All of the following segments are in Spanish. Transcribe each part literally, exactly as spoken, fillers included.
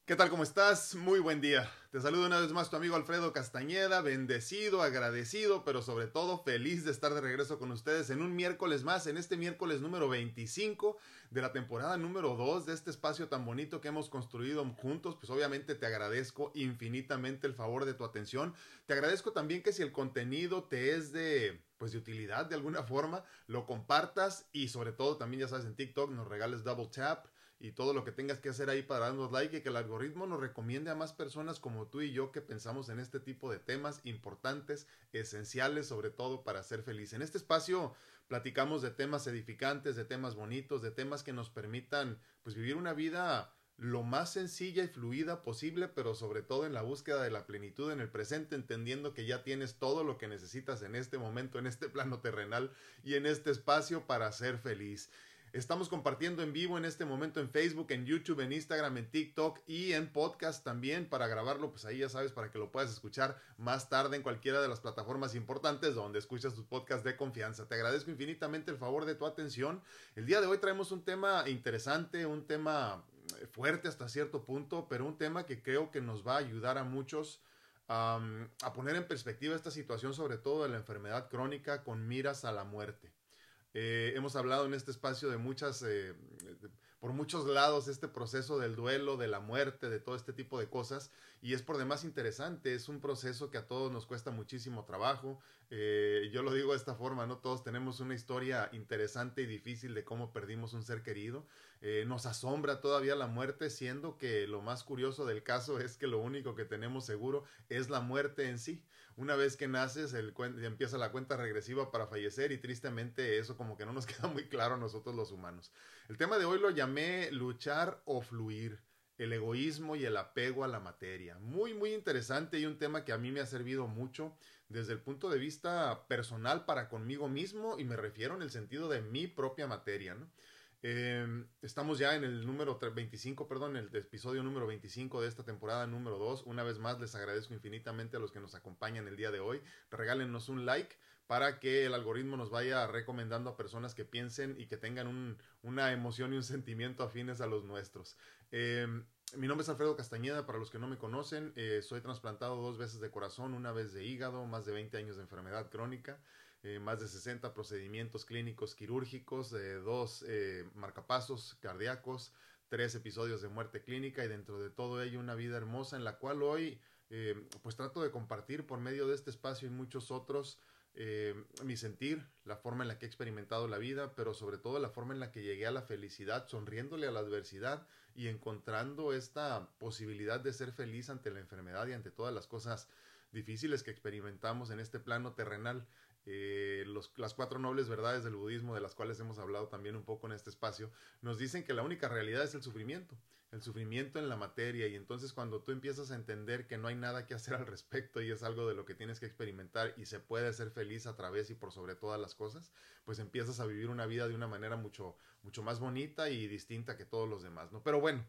¿Qué tal? ¿Cómo estás? Muy buen día. Te saludo una vez más tu amigo Alfredo Castañeda, bendecido, agradecido, pero sobre todo feliz de estar de regreso con ustedes en un miércoles más, en este miércoles número veinticinco de la temporada número dos de este espacio tan bonito que hemos construido juntos. Pues obviamente te agradezco infinitamente el favor de tu atención. Te agradezco también que si el contenido te es de pues de utilidad de alguna forma, lo compartas y sobre todo también ya sabes en TikTok nos regales double tap y todo lo que tengas que hacer ahí para darnos like y que el algoritmo nos recomiende a más personas como tú y yo que pensamos en este tipo de temas importantes, esenciales, sobre todo para ser feliz. En este espacio platicamos de temas edificantes, de temas bonitos, de temas que nos permitan pues vivir una vida lo más sencilla y fluida posible, pero sobre todo en la búsqueda de la plenitud en el presente, entendiendo que ya tienes todo lo que necesitas en este momento, en este plano terrenal y en este espacio para ser feliz. Estamos compartiendo en vivo en este momento en Facebook, en YouTube, en Instagram, en TikTok y en podcast también para grabarlo, pues ahí ya sabes, para que lo puedas escuchar más tarde en cualquiera de las plataformas importantes donde escuchas tus podcasts de confianza. Te agradezco infinitamente el favor de tu atención. El día de hoy traemos un tema interesante, un tema fuerte hasta cierto punto, pero un tema que creo que nos va a ayudar a muchos um, a poner en perspectiva esta situación, sobre todo de la enfermedad crónica con miras a la muerte. Eh, hemos hablado en este espacio de muchas, eh, por muchos lados, este proceso del duelo, de la muerte, de todo este tipo de cosas, y es por demás interesante, es un proceso que a todos nos cuesta muchísimo trabajo. Eh, yo lo digo de esta forma, ¿no? Todos tenemos una historia interesante y difícil de cómo perdimos un ser querido. Eh, nos asombra todavía la muerte, siendo que lo más curioso del caso es que lo único que tenemos seguro es la muerte en sí. Una vez que naces, el empieza la cuenta regresiva para fallecer y tristemente eso como que no nos queda muy claro a nosotros los humanos. El tema de hoy lo llamé luchar o fluir, el egoísmo y el apego a la materia. Muy, muy interesante y un tema que a mí me ha servido mucho desde el punto de vista personal para conmigo mismo y me refiero en el sentido de mi propia materia, ¿no? Eh, estamos ya en el número veinticinco, perdón, el episodio número veinticinco de esta temporada número dos. Una vez más les agradezco infinitamente a los que nos acompañan el día de hoy. Regálenos un like para que el algoritmo nos vaya recomendando a personas que piensen y que tengan un, una emoción y un sentimiento afines a los nuestros. Eh, mi nombre es Alfredo Castañeda, para los que no me conocen, eh, soy trasplantado dos veces de corazón, una vez de hígado, más de veinte años de enfermedad crónica. Eh, más de sesenta procedimientos clínicos quirúrgicos, eh, dos eh, marcapasos cardíacos, tres episodios de muerte clínica y dentro de todo ello una vida hermosa en la cual hoy eh, pues trato de compartir por medio de este espacio y muchos otros eh, mi sentir, la forma en la que he experimentado la vida, pero sobre todo la forma en la que llegué a la felicidad, sonriéndole a la adversidad y encontrando esta posibilidad de ser feliz ante la enfermedad y ante todas las cosas difíciles que experimentamos en este plano terrenal. Eh, los, las cuatro nobles verdades del budismo, de las cuales hemos hablado también un poco en este espacio, nos dicen que la única realidad es el sufrimiento, el sufrimiento en la materia, y entonces cuando tú empiezas a entender que no hay nada que hacer al respecto y es algo de lo que tienes que experimentar y se puede ser feliz a través y por sobre todas las cosas, pues empiezas a vivir una vida de una manera mucho, mucho más bonita y distinta que todos los demás, ¿no? Pero bueno,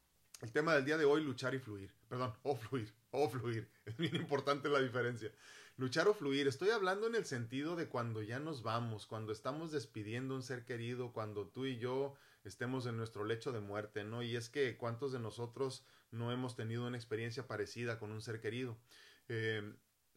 el tema del día de hoy, luchar y fluir. Perdón, o fluir, o fluir. Es bien importante la diferencia. Luchar o fluir. Estoy hablando en el sentido de cuando ya nos vamos, cuando estamos despidiendo a un ser querido, cuando tú y yo estemos en nuestro lecho de muerte, ¿no? Y es que cuántos de nosotros no hemos tenido una experiencia parecida con un ser querido. Eh,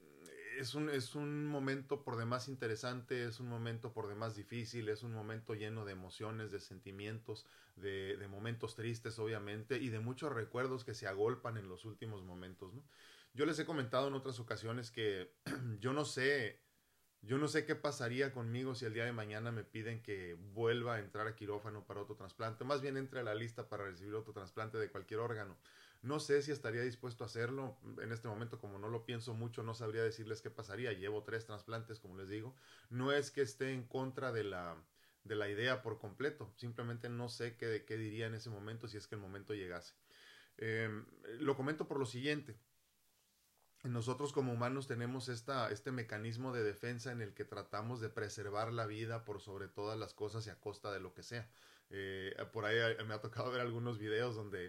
es un, es un momento por demás interesante, es un momento por demás difícil, es un momento lleno de emociones, de sentimientos, de, de momentos tristes obviamente y de muchos recuerdos que se agolpan en los últimos momentos, ¿no? Yo les he comentado en otras ocasiones que yo no sé, yo no sé qué pasaría conmigo si el día de mañana me piden que vuelva a entrar a quirófano para otro trasplante, más bien entre a la lista para recibir otro trasplante de cualquier órgano. No sé si estaría dispuesto a hacerlo. En este momento, como no lo pienso mucho, no sabría decirles qué pasaría. Llevo tres trasplantes, como les digo. No es que esté en contra de la, de la idea por completo. Simplemente no sé qué, qué diría en ese momento si es que el momento llegase. Eh, lo comento por lo siguiente. Nosotros como humanos tenemos esta, este mecanismo de defensa en el que tratamos de preservar la vida por sobre todas las cosas y a costa de lo que sea. Eh, por ahí me ha tocado ver algunos videos donde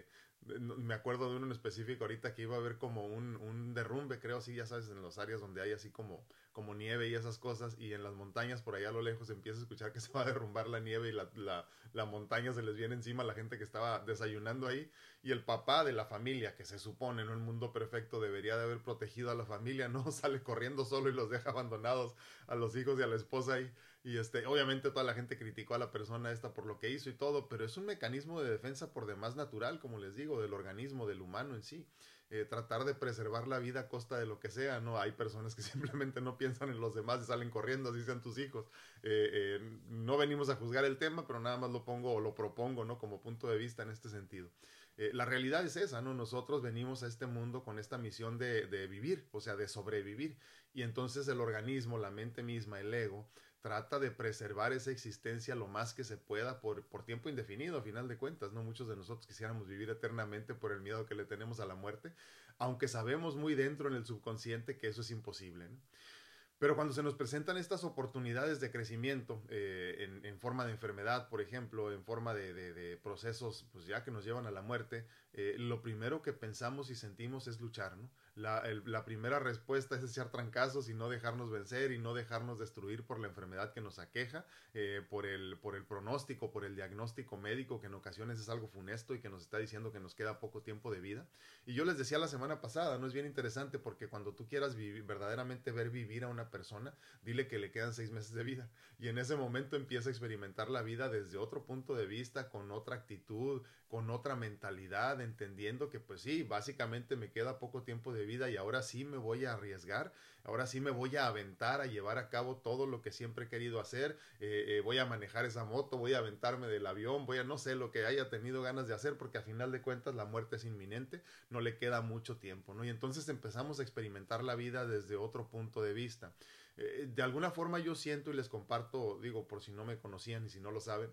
Me acuerdo de uno en específico ahorita que iba a haber como un, un derrumbe, creo, sí, ya sabes, en las áreas donde hay así como, como nieve y esas cosas, y en las montañas por allá a lo lejos empieza a escuchar que se va a derrumbar la nieve y la, la, la montaña se les viene encima a la gente que estaba desayunando ahí, y el papá de la familia, que se supone en un mundo perfecto debería de haber protegido a la familia, no, sale corriendo solo y los deja abandonados a los hijos y a la esposa ahí. Y este, obviamente toda la gente criticó a la persona esta por lo que hizo y todo, pero es un mecanismo de defensa por demás natural, como les digo, del organismo, del humano en sí. Eh, tratar de preservar la vida a costa de lo que sea, ¿no? Hay personas que simplemente no piensan en los demás y salen corriendo, así sean tus hijos. Eh, eh, no venimos a juzgar el tema, pero nada más lo pongo o lo propongo, ¿no? Como punto de vista en este sentido. Eh, la realidad es esa, ¿no? Nosotros venimos a este mundo con esta misión de, de vivir, o sea, de sobrevivir. Y entonces el organismo, la mente misma, el ego, trata de preservar esa existencia lo más que se pueda por, por tiempo indefinido, a final de cuentas, ¿no? Muchos de nosotros quisiéramos vivir eternamente por el miedo que le tenemos a la muerte, aunque sabemos muy dentro en el subconsciente que eso es imposible, ¿no? Pero cuando se nos presentan estas oportunidades de crecimiento eh, en, en, forma de enfermedad, por ejemplo, en forma de, de, de procesos pues ya que nos llevan a la muerte, eh, lo primero que pensamos y sentimos es luchar, ¿no? La, el, la primera respuesta es echar trancazos y no dejarnos vencer y no dejarnos destruir por la enfermedad que nos aqueja, eh, por, el, por el pronóstico, por el diagnóstico médico que en ocasiones es algo funesto y que nos está diciendo que nos queda poco tiempo de vida. Y yo les decía la semana pasada, ¿no? Es bien interesante porque cuando tú quieras vivir, verdaderamente ver vivir a una persona, dile que le quedan seis meses de vida y en ese momento empieza a experimentar la vida desde otro punto de vista, con otra actitud, con otra mentalidad, entendiendo que pues sí, básicamente me queda poco tiempo de vida y ahora sí me voy a arriesgar, ahora sí me voy a aventar a llevar a cabo todo lo que siempre he querido hacer, eh, eh, voy a manejar esa moto, voy a aventarme del avión, voy a no sé lo que haya tenido ganas de hacer, porque a final de cuentas la muerte es inminente, no le queda mucho tiempo, ¿no? Y entonces empezamos a experimentar la vida desde otro punto de vista. Eh, de alguna forma yo siento y les comparto, digo, por si no me conocían y si no lo saben,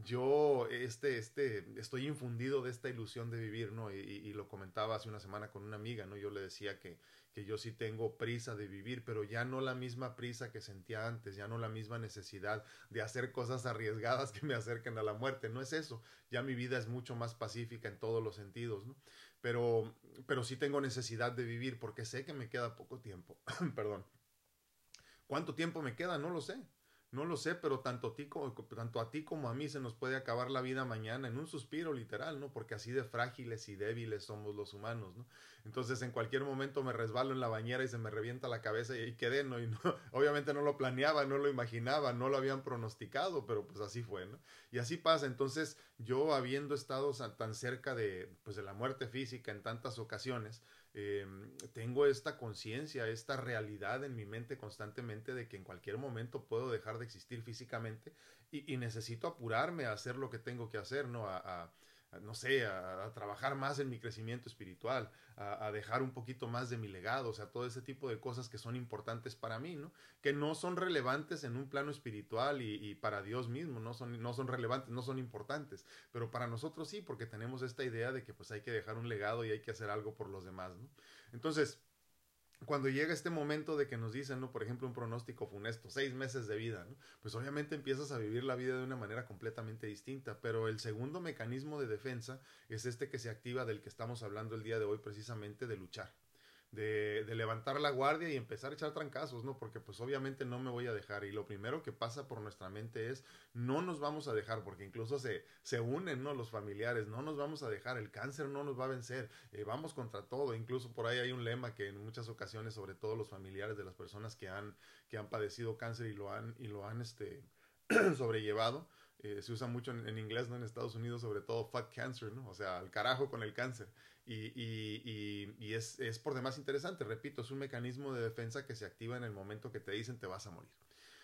yo este, este, estoy infundido de esta ilusión de vivir, ¿no? Y, y lo comentaba hace una semana con una amiga, ¿no? Yo le decía que, que yo sí tengo prisa de vivir, pero ya no la misma prisa que sentía antes, ya no la misma necesidad de hacer cosas arriesgadas que me acerquen a la muerte, no es eso, ya mi vida es mucho más pacífica en todos los sentidos, ¿no? Pero, pero sí tengo necesidad de vivir porque sé que me queda poco tiempo, perdón. ¿Cuánto tiempo me queda? No lo sé. No lo sé, pero tanto a, ti como, tanto a ti como a mí se nos puede acabar la vida mañana en un suspiro literal, ¿no? Porque así de frágiles y débiles somos los humanos, ¿no? Entonces en cualquier momento me resbalo en la bañera y se me revienta la cabeza y ahí quedé, ¿no? Y no, obviamente no lo planeaba, no lo imaginaba, no lo habían pronosticado, pero pues así fue, ¿no? Y así pasa. Entonces yo habiendo estado tan cerca de, pues, de la muerte física en tantas ocasiones, eh, tengo esta conciencia, esta realidad en mi mente constantemente de que en cualquier momento puedo dejar de existir físicamente y, y necesito apurarme a hacer lo que tengo que hacer, ¿no? A, a, a no sé, a, a, trabajar más en mi crecimiento espiritual, a, a dejar un poquito más de mi legado, o sea, todo ese tipo de cosas que son importantes para mí, ¿no? Que no son relevantes en un plano espiritual y, y para Dios mismo, no son, no son relevantes, no son importantes, pero para nosotros sí, porque tenemos esta idea de que pues hay que dejar un legado y hay que hacer algo por los demás, ¿no? Entonces, cuando llega este momento de que nos dicen, ¿no? Por ejemplo, un pronóstico funesto, seis meses de vida, ¿no? Pues obviamente empiezas a vivir la vida de una manera completamente distinta, pero el segundo mecanismo de defensa es este que se activa del que estamos hablando el día de hoy, precisamente de luchar. De, de levantar la guardia y empezar a echar trancazos, ¿no? Porque pues obviamente no me voy a dejar y lo primero que pasa por nuestra mente es no nos vamos a dejar porque incluso se, se unen, ¿no? Los familiares, no nos vamos a dejar, el cáncer no nos va a vencer, eh, vamos contra todo, incluso por ahí hay un lema que en muchas ocasiones, sobre todo los familiares de las personas que han, que han padecido cáncer y lo han, y lo han este, sobrellevado, eh, se usa mucho en, en inglés, ¿no? En Estados Unidos, sobre todo fuck cancer, ¿no? O sea, al carajo con el cáncer. Y, y, y, y es, es por demás interesante, repito, es un mecanismo de defensa que se activa en el momento que te dicen te vas a morir.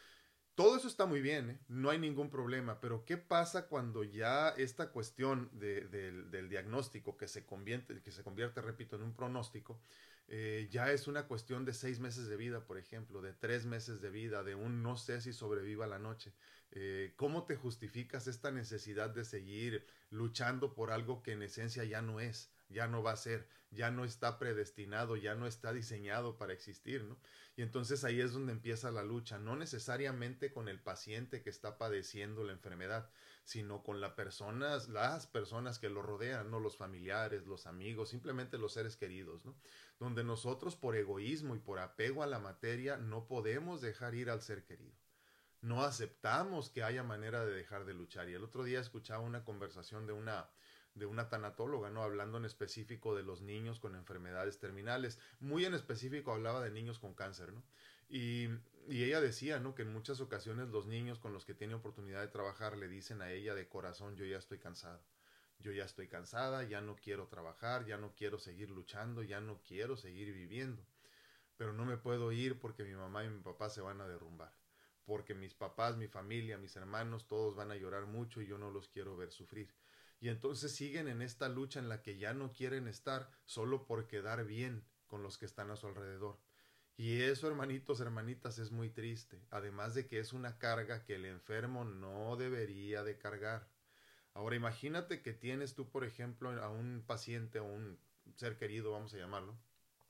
Todo eso está muy bien, ¿eh? No hay ningún problema, pero ¿qué pasa cuando ya esta cuestión de, de, del diagnóstico que se convierte, que se convierte, repito, en un pronóstico, eh, ya es una cuestión de seis meses de vida, por ejemplo, de tres meses de vida, de un no sé si sobreviva la noche? Eh, ¿Cómo te justificas esta necesidad de seguir luchando por algo que en esencia ya no es, ya no va a ser, ya no está predestinado, ya no está diseñado para existir, ¿no? Y entonces ahí es donde empieza la lucha, no necesariamente con el paciente que está padeciendo la enfermedad, sino con las personas, las personas que lo rodean, ¿no? Los familiares, los amigos, simplemente los seres queridos, ¿no? Donde nosotros por egoísmo y por apego a la materia no podemos dejar ir al ser querido. No aceptamos que haya manera de dejar de luchar. Y el otro día escuchaba una conversación de una, de una tanatóloga, ¿no? Hablando en específico de los niños con enfermedades terminales. Muy en específico hablaba de niños con cáncer, ¿no? Y, y ella decía, ¿no? Que en muchas ocasiones los niños con los que tiene oportunidad de trabajar le dicen a ella de corazón: yo ya estoy cansado. Yo ya estoy cansada, ya no quiero trabajar, ya no quiero seguir luchando, ya no quiero seguir viviendo. Pero no me puedo ir porque mi mamá y mi papá se van a derrumbar. Porque mis papás, mi familia, mis hermanos, todos van a llorar mucho y yo no los quiero ver sufrir. Y entonces siguen en esta lucha en la que ya no quieren estar solo por quedar bien con los que están a su alrededor. Y eso, hermanitos, hermanitas, es muy triste. Además de que es una carga que el enfermo no debería de cargar. Ahora imagínate que tienes tú, por ejemplo, a un paciente o un ser querido, vamos a llamarlo,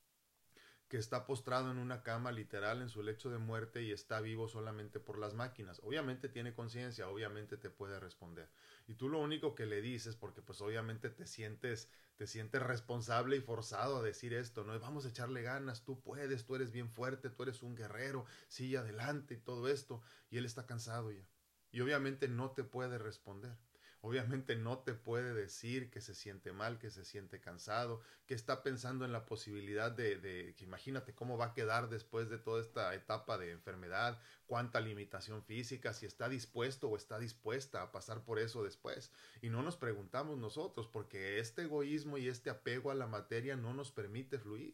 que está postrado en una cama literal en su lecho de muerte y está vivo solamente por las máquinas. Obviamente tiene conciencia, obviamente te puede responder. Y tú lo único que le dices, porque pues obviamente te sientes, te sientes responsable y forzado a decir esto, ¿no? Vamos a echarle ganas, tú puedes, tú eres bien fuerte, tú eres un guerrero, sigue adelante y todo esto. Y él está cansado ya. Y obviamente no te puede responder. Obviamente no te puede decir que se siente mal, que se siente cansado, que está pensando en la posibilidad de, de que imagínate cómo va a quedar después de toda esta etapa de enfermedad, cuánta limitación física, si está dispuesto o está dispuesta a pasar por eso después. Y no nos preguntamos nosotros, porque este egoísmo y este apego a la materia no nos permite fluir.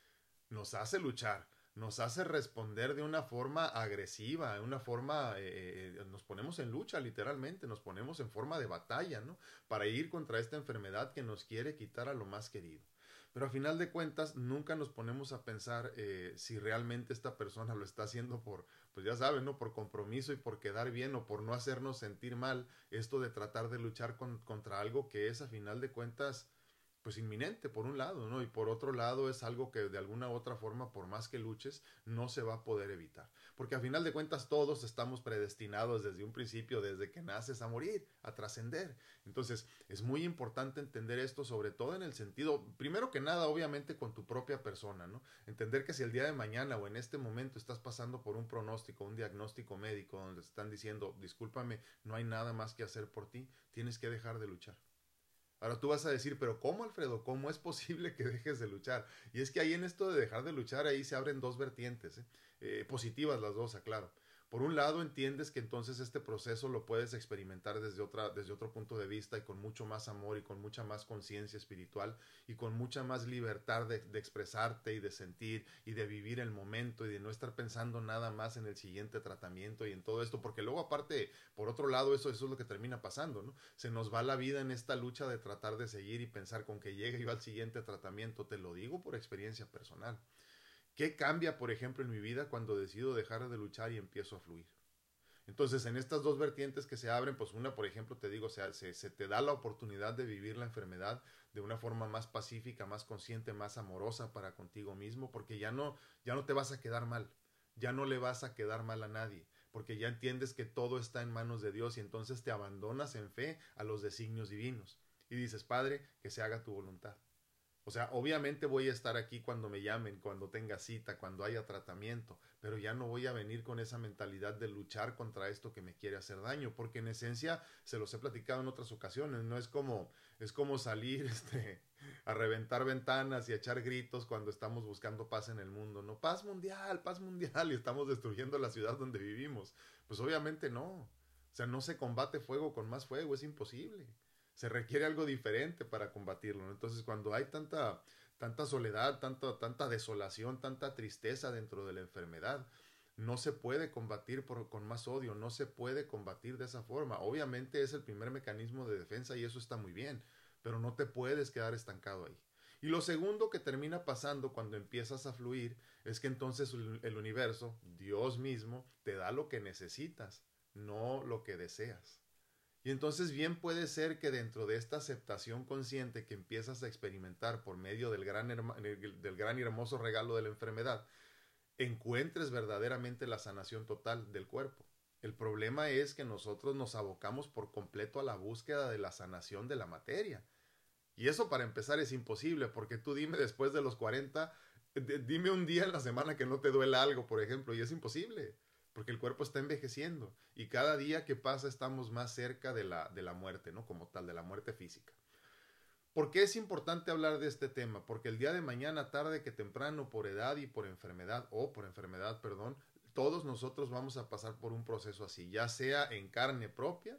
Nos hace luchar, nos hace responder de una forma agresiva, de una forma, eh, nos ponemos en lucha literalmente, nos ponemos en forma de batalla, ¿no? Para ir contra esta enfermedad que nos quiere quitar a lo más querido. Pero a final de cuentas nunca nos ponemos a pensar eh, si realmente esta persona lo está haciendo por, pues ya saben, ¿no? Por compromiso y por quedar bien o por no hacernos sentir mal, esto de tratar de luchar con, contra algo que es a final de cuentas pues inminente por un lado, ¿no? Y por otro lado es algo que de alguna u otra forma, por más que luches, no se va a poder evitar. Porque a final de cuentas todos estamos predestinados desde un principio, desde que naces, a morir, a trascender. Entonces es muy importante entender esto, sobre todo en el sentido, primero que nada, obviamente con tu propia persona, ¿no? Entender que si el día de mañana o en este momento estás pasando por un pronóstico, un diagnóstico médico donde te están diciendo, discúlpame, no hay nada más que hacer por ti, tienes que dejar de luchar. Ahora tú vas a decir, pero ¿cómo, Alfredo? ¿Cómo es posible que dejes de luchar? Y es que ahí en esto de dejar de luchar, ahí se abren dos vertientes, ¿eh? Eh, positivas las dos, aclaro. Por un lado, entiendes que entonces este proceso lo puedes experimentar desde, otra, desde otro punto de vista y con mucho más amor y con mucha más conciencia espiritual y con mucha más libertad de, de expresarte y de sentir y de vivir el momento y de no estar pensando nada más en el siguiente tratamiento y en todo esto, porque luego aparte, por otro lado, eso, eso es lo que termina pasando, ¿no? Se nos va la vida en esta lucha de tratar de seguir y pensar con que llegue yo al siguiente tratamiento. Te lo digo por experiencia personal. ¿Qué cambia, por ejemplo, en mi vida cuando decido dejar de luchar y empiezo a fluir? Entonces, en estas dos vertientes que se abren, pues una, por ejemplo, te digo, o sea, se, se te da la oportunidad de vivir la enfermedad de una forma más pacífica, más consciente, más amorosa para contigo mismo, porque ya no, ya no te vas a quedar mal, ya no le vas a quedar mal a nadie, porque ya entiendes que todo está en manos de Dios y entonces te abandonas en fe a los designios divinos. Y dices, Padre, que se haga tu voluntad. O sea, obviamente voy a estar aquí cuando me llamen, cuando tenga cita, cuando haya tratamiento, pero ya no voy a venir con esa mentalidad de luchar contra esto que me quiere hacer daño, porque en esencia, se los he platicado en otras ocasiones, no es como, es como salir este, a reventar ventanas y a echar gritos cuando estamos buscando paz en el mundo, ¿no? Paz mundial, paz mundial, y estamos destruyendo la ciudad donde vivimos. Pues obviamente no. O sea, no se combate fuego con más fuego, es imposible. Se requiere algo diferente para combatirlo, ¿no? Entonces, cuando hay tanta, tanta soledad, tanta, tanta desolación, tanta tristeza dentro de la enfermedad, no se puede combatir por, con más odio, no se puede combatir de esa forma. Obviamente es el primer mecanismo de defensa y eso está muy bien, pero no te puedes quedar estancado ahí. Y lo segundo que termina pasando cuando empiezas a fluir es que entonces el universo, Dios mismo, te da lo que necesitas, no lo que deseas. Y entonces bien puede ser que dentro de esta aceptación consciente que empiezas a experimentar por medio del gran, del gran y hermoso regalo de la enfermedad, encuentres verdaderamente la sanación total del cuerpo. El problema es que nosotros nos abocamos por completo a la búsqueda de la sanación de la materia. Y eso para empezar es imposible, porque tú dime después de los cuarenta, dime un día en la semana que no te duela algo, por ejemplo, y es imposible, porque el cuerpo está envejeciendo y cada día que pasa estamos más cerca de la, de la muerte, ¿no? Como tal, de la muerte física. ¿Por qué es importante hablar de este tema? Porque el día de mañana, tarde que temprano, por edad y por enfermedad, o por enfermedad, perdón, todos nosotros vamos a pasar por un proceso así, ya sea en carne propia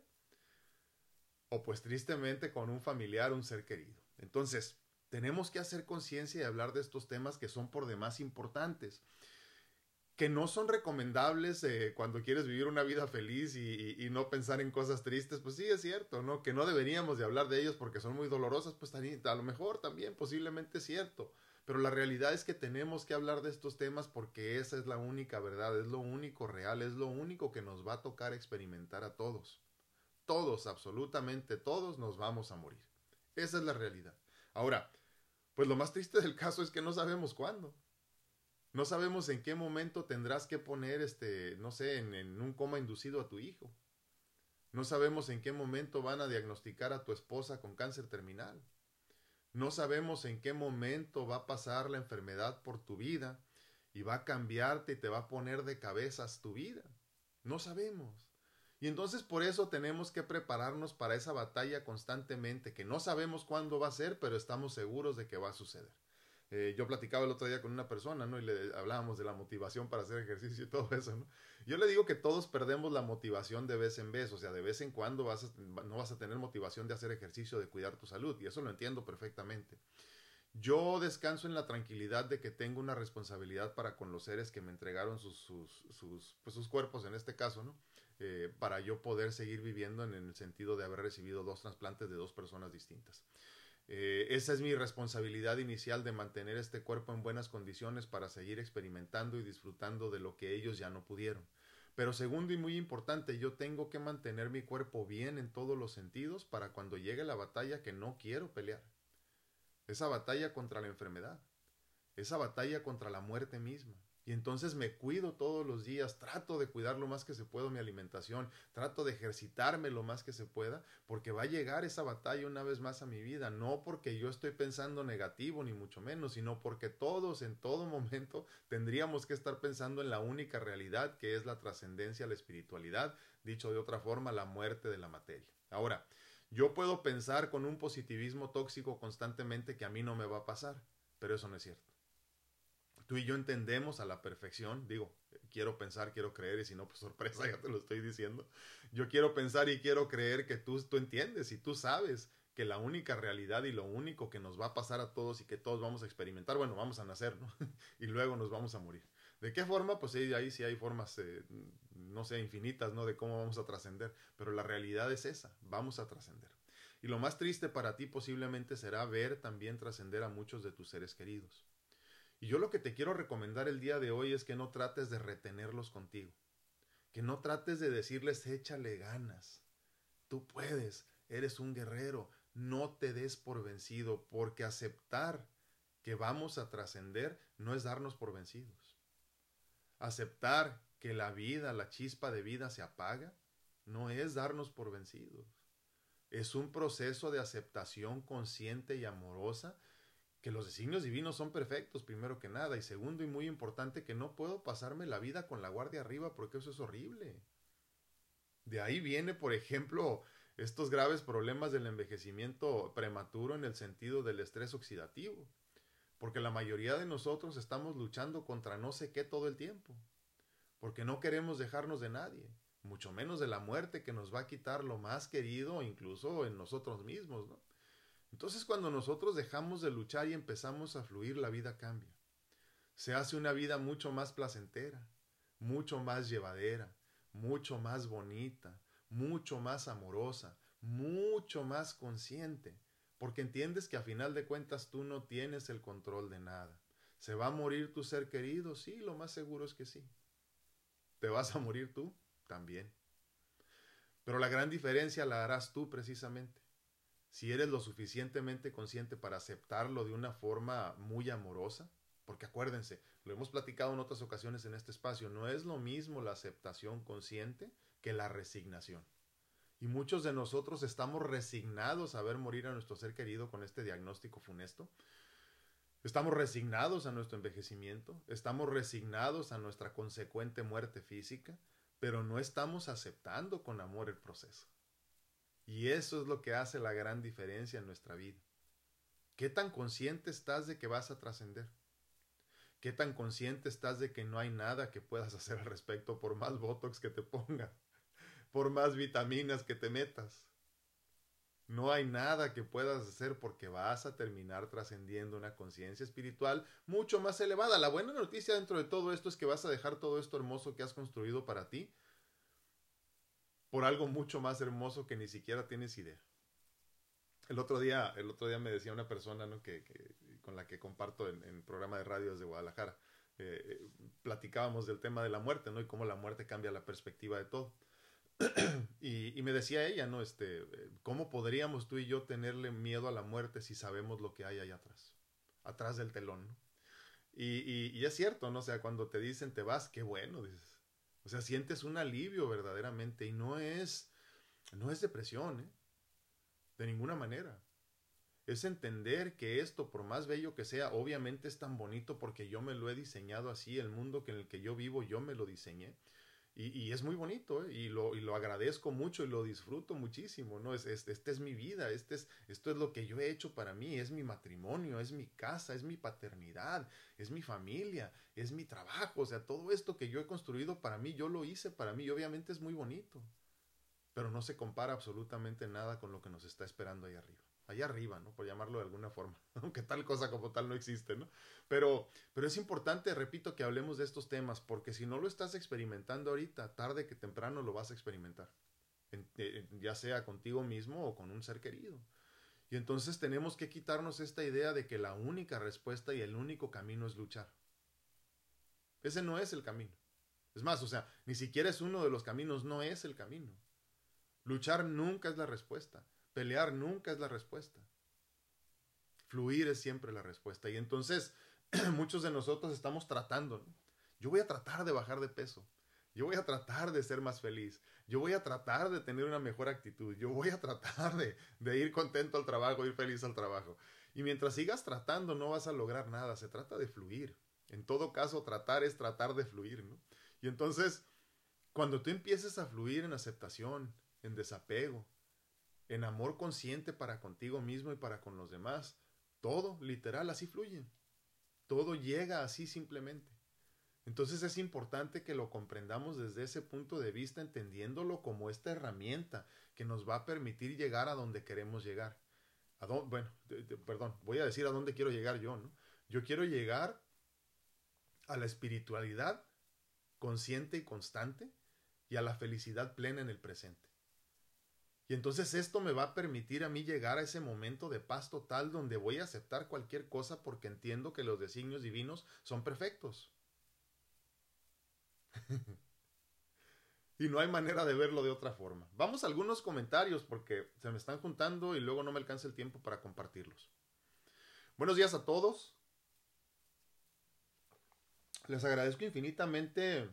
o pues tristemente con un familiar, un ser querido. Entonces, tenemos que hacer conciencia y hablar de estos temas que son por demás importantes, que no son recomendables eh, cuando quieres vivir una vida feliz y, y, y no pensar en cosas tristes. Pues sí, es cierto, ¿no? Que no deberíamos de hablar de ellos porque son muy dolorosas, pues a lo mejor también posiblemente es cierto. Pero la realidad es que tenemos que hablar de estos temas porque esa es la única verdad, es lo único real, es lo único que nos va a tocar experimentar a todos. Todos, absolutamente todos, nos vamos a morir. Esa es la realidad. Ahora, pues lo más triste del caso es que no sabemos cuándo. No sabemos en qué momento tendrás que poner, este, no sé, en, en un coma inducido a tu hijo. No sabemos en qué momento van a diagnosticar a tu esposa con cáncer terminal. No sabemos en qué momento va a pasar la enfermedad por tu vida y va a cambiarte y te va a poner de cabezas tu vida. No sabemos. Y entonces por eso tenemos que prepararnos para esa batalla constantemente, que no sabemos cuándo va a ser, pero estamos seguros de que va a suceder. Eh, yo platicaba el otro día con una persona, ¿no? Y le hablábamos de la motivación para hacer ejercicio y todo eso, ¿no? Yo le digo que todos perdemos la motivación de vez en vez, o sea, de vez en cuando vas a, no vas a tener motivación de hacer ejercicio, de cuidar tu salud, y eso lo entiendo perfectamente. Yo descanso en la tranquilidad de que tengo una responsabilidad para con los seres que me entregaron sus, sus, sus, pues sus cuerpos, en este caso, ¿no? Eh, para yo poder seguir viviendo en el sentido de haber recibido dos trasplantes de dos personas distintas. Eh, esa es mi responsabilidad inicial de mantener este cuerpo en buenas condiciones para seguir experimentando y disfrutando de lo que ellos ya no pudieron. Pero segundo y muy importante, yo tengo que mantener mi cuerpo bien en todos los sentidos para cuando llegue la batalla que no quiero pelear. Esa batalla contra la enfermedad, esa batalla contra la muerte misma. Y entonces me cuido todos los días, trato de cuidar lo más que se pueda mi alimentación, trato de ejercitarme lo más que se pueda, porque va a llegar esa batalla una vez más a mi vida, no porque yo estoy pensando negativo ni mucho menos, sino porque todos en todo momento tendríamos que estar pensando en la única realidad que es la trascendencia, la espiritualidad, dicho de otra forma, la muerte de la materia. Ahora, yo puedo pensar con un positivismo tóxico constantemente que a mí no me va a pasar, pero eso no es cierto. Tú y yo entendemos a la perfección, digo, quiero pensar, quiero creer, y si no, pues sorpresa, ya te lo estoy diciendo. Yo quiero pensar y quiero creer que tú, tú entiendes y tú sabes que la única realidad y lo único que nos va a pasar a todos y que todos vamos a experimentar, bueno, vamos a nacer, ¿no? Y luego nos vamos a morir. ¿De qué forma? Pues sí, ahí sí hay formas, eh, no sé, infinitas, ¿no? De cómo vamos a trascender, pero la realidad es esa, vamos a trascender. Y lo más triste para ti posiblemente será ver también trascender a muchos de tus seres queridos. Y yo lo que te quiero recomendar el día de hoy es que no trates de retenerlos contigo, que no trates de decirles échale ganas, tú puedes, eres un guerrero, no te des por vencido, porque aceptar que vamos a trascender no es darnos por vencidos. Aceptar que la vida, la chispa de vida se apaga, no es darnos por vencidos. Es un proceso de aceptación consciente y amorosa, que los designios divinos son perfectos, primero que nada, y segundo y muy importante, que no puedo pasarme la vida con la guardia arriba porque eso es horrible. De ahí viene, por ejemplo, estos graves problemas del envejecimiento prematuro en el sentido del estrés oxidativo, porque la mayoría de nosotros estamos luchando contra no sé qué todo el tiempo, porque no queremos dejarnos de nadie, mucho menos de la muerte que nos va a quitar lo más querido, incluso en nosotros mismos, ¿no? Entonces cuando nosotros dejamos de luchar y empezamos a fluir, la vida cambia. Se hace una vida mucho más placentera, mucho más llevadera, mucho más bonita, mucho más amorosa, mucho más consciente, porque entiendes que a final de cuentas tú no tienes el control de nada. ¿Se va a morir tu ser querido? Sí, lo más seguro es que sí. ¿Te vas a morir tú? También. Pero la gran diferencia la harás tú precisamente. Si eres lo suficientemente consciente para aceptarlo de una forma muy amorosa, porque acuérdense, lo hemos platicado en otras ocasiones en este espacio, no es lo mismo la aceptación consciente que la resignación. Y muchos de nosotros estamos resignados a ver morir a nuestro ser querido con este diagnóstico funesto. Estamos resignados a nuestro envejecimiento, estamos resignados a nuestra consecuente muerte física, pero no estamos aceptando con amor el proceso. Y eso es lo que hace la gran diferencia en nuestra vida. ¿Qué tan consciente estás de que vas a trascender? ¿Qué tan consciente estás de que no hay nada que puedas hacer al respecto por más botox que te pongan? Por más vitaminas que te metas? No hay nada que puedas hacer porque vas a terminar trascendiendo una conciencia espiritual mucho más elevada. La buena noticia dentro de todo esto es que vas a dejar todo esto hermoso que has construido para ti por algo mucho más hermoso que ni siquiera tienes idea. El otro día, el otro día me decía una persona, ¿no? que, que, con la que comparto en, en programa de radio desde Guadalajara. Eh, platicábamos del tema de la muerte, ¿no? Y cómo la muerte cambia la perspectiva de todo. y, y me decía ella, ¿no? Este, ¿cómo podríamos tú y yo tenerle miedo a la muerte si sabemos lo que hay allá atrás? Atrás del telón, ¿no? Y, y, y es cierto, ¿no? O sea, cuando te dicen te vas, qué bueno, dices. O sea, sientes un alivio verdaderamente y no es, no es depresión, ¿eh? De ninguna manera. Es entender que esto, por más bello que sea, obviamente es tan bonito porque yo me lo he diseñado así, el mundo en el que yo vivo, yo me lo diseñé. Y, y es muy bonito, ¿eh? y, lo, y lo agradezco mucho y lo disfruto muchísimo, ¿no? Es, es, esta es mi vida, este es, esto es lo que yo he hecho para mí, es mi matrimonio, es mi casa, es mi paternidad, es mi familia, es mi trabajo, o sea, todo esto que yo he construido para mí, yo lo hice para mí y obviamente es muy bonito, pero no se compara absolutamente nada con lo que nos está esperando ahí arriba. Allá arriba, ¿no? Por llamarlo de alguna forma, aunque tal cosa como tal no existe, ¿no? Pero, pero es importante, repito, que hablemos de estos temas, porque si no lo estás experimentando ahorita, tarde que temprano lo vas a experimentar, en, en, ya sea contigo mismo o con un ser querido. Y entonces tenemos que quitarnos esta idea de que la única respuesta y el único camino es luchar. Ese no es el camino. Es más, o sea, ni siquiera es uno de los caminos, no es el camino. Luchar nunca es la respuesta. Pelear nunca es la respuesta. Fluir es siempre la respuesta. Y entonces muchos de nosotros estamos tratando, ¿no? Yo voy a tratar de bajar de peso. Yo voy a tratar de ser más feliz. Yo voy a tratar de tener una mejor actitud. Yo voy a tratar de, de ir contento al trabajo, ir feliz al trabajo. Y mientras sigas tratando no vas a lograr nada. Se trata de fluir. En todo caso, tratar es tratar de fluir, ¿no? Y entonces, cuando tú empieces a fluir en aceptación, en desapego, en amor consciente para contigo mismo y para con los demás, todo, literal, así fluye. Todo llega así simplemente. Entonces es importante que lo comprendamos desde ese punto de vista, entendiéndolo como esta herramienta que nos va a permitir llegar a donde queremos llegar. ¿A dónde? Bueno, de, de, perdón, voy a decir a dónde quiero llegar yo, ¿no? Yo quiero llegar a la espiritualidad consciente y constante y a la felicidad plena en el presente. Y entonces esto me va a permitir a mí llegar a ese momento de paz total donde voy a aceptar cualquier cosa porque entiendo que los designios divinos son perfectos. Y no hay manera de verlo de otra forma. Vamos a algunos comentarios porque se me están juntando y luego no me alcanza el tiempo para compartirlos. Buenos días a todos. Les agradezco infinitamente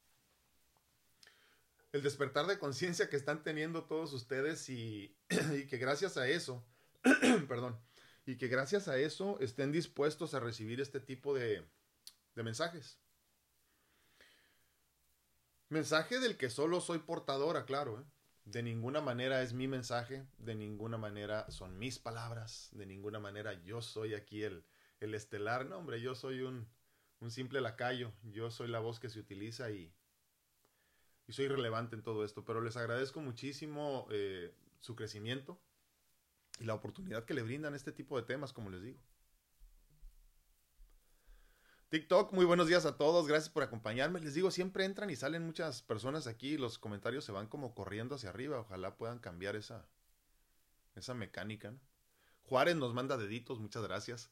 el despertar de conciencia que están teniendo todos ustedes y, y que gracias a eso, perdón, y que gracias a eso estén dispuestos a recibir este tipo de, de mensajes. Mensaje del que solo soy portadora, claro, ¿eh? De ninguna manera es mi mensaje, de ninguna manera son mis palabras, de ninguna manera yo soy aquí el, el estelar, no hombre, yo soy un, un simple lacayo, yo soy la voz que se utiliza y Y soy relevante en todo esto, pero les agradezco muchísimo eh, su crecimiento y la oportunidad que le brindan este tipo de temas, como les digo. TikTok, muy buenos días a todos, gracias por acompañarme. Les digo, siempre entran y salen muchas personas aquí y los comentarios se van como corriendo hacia arriba. Ojalá puedan cambiar esa, esa mecánica, ¿no? Juárez nos manda deditos, muchas gracias.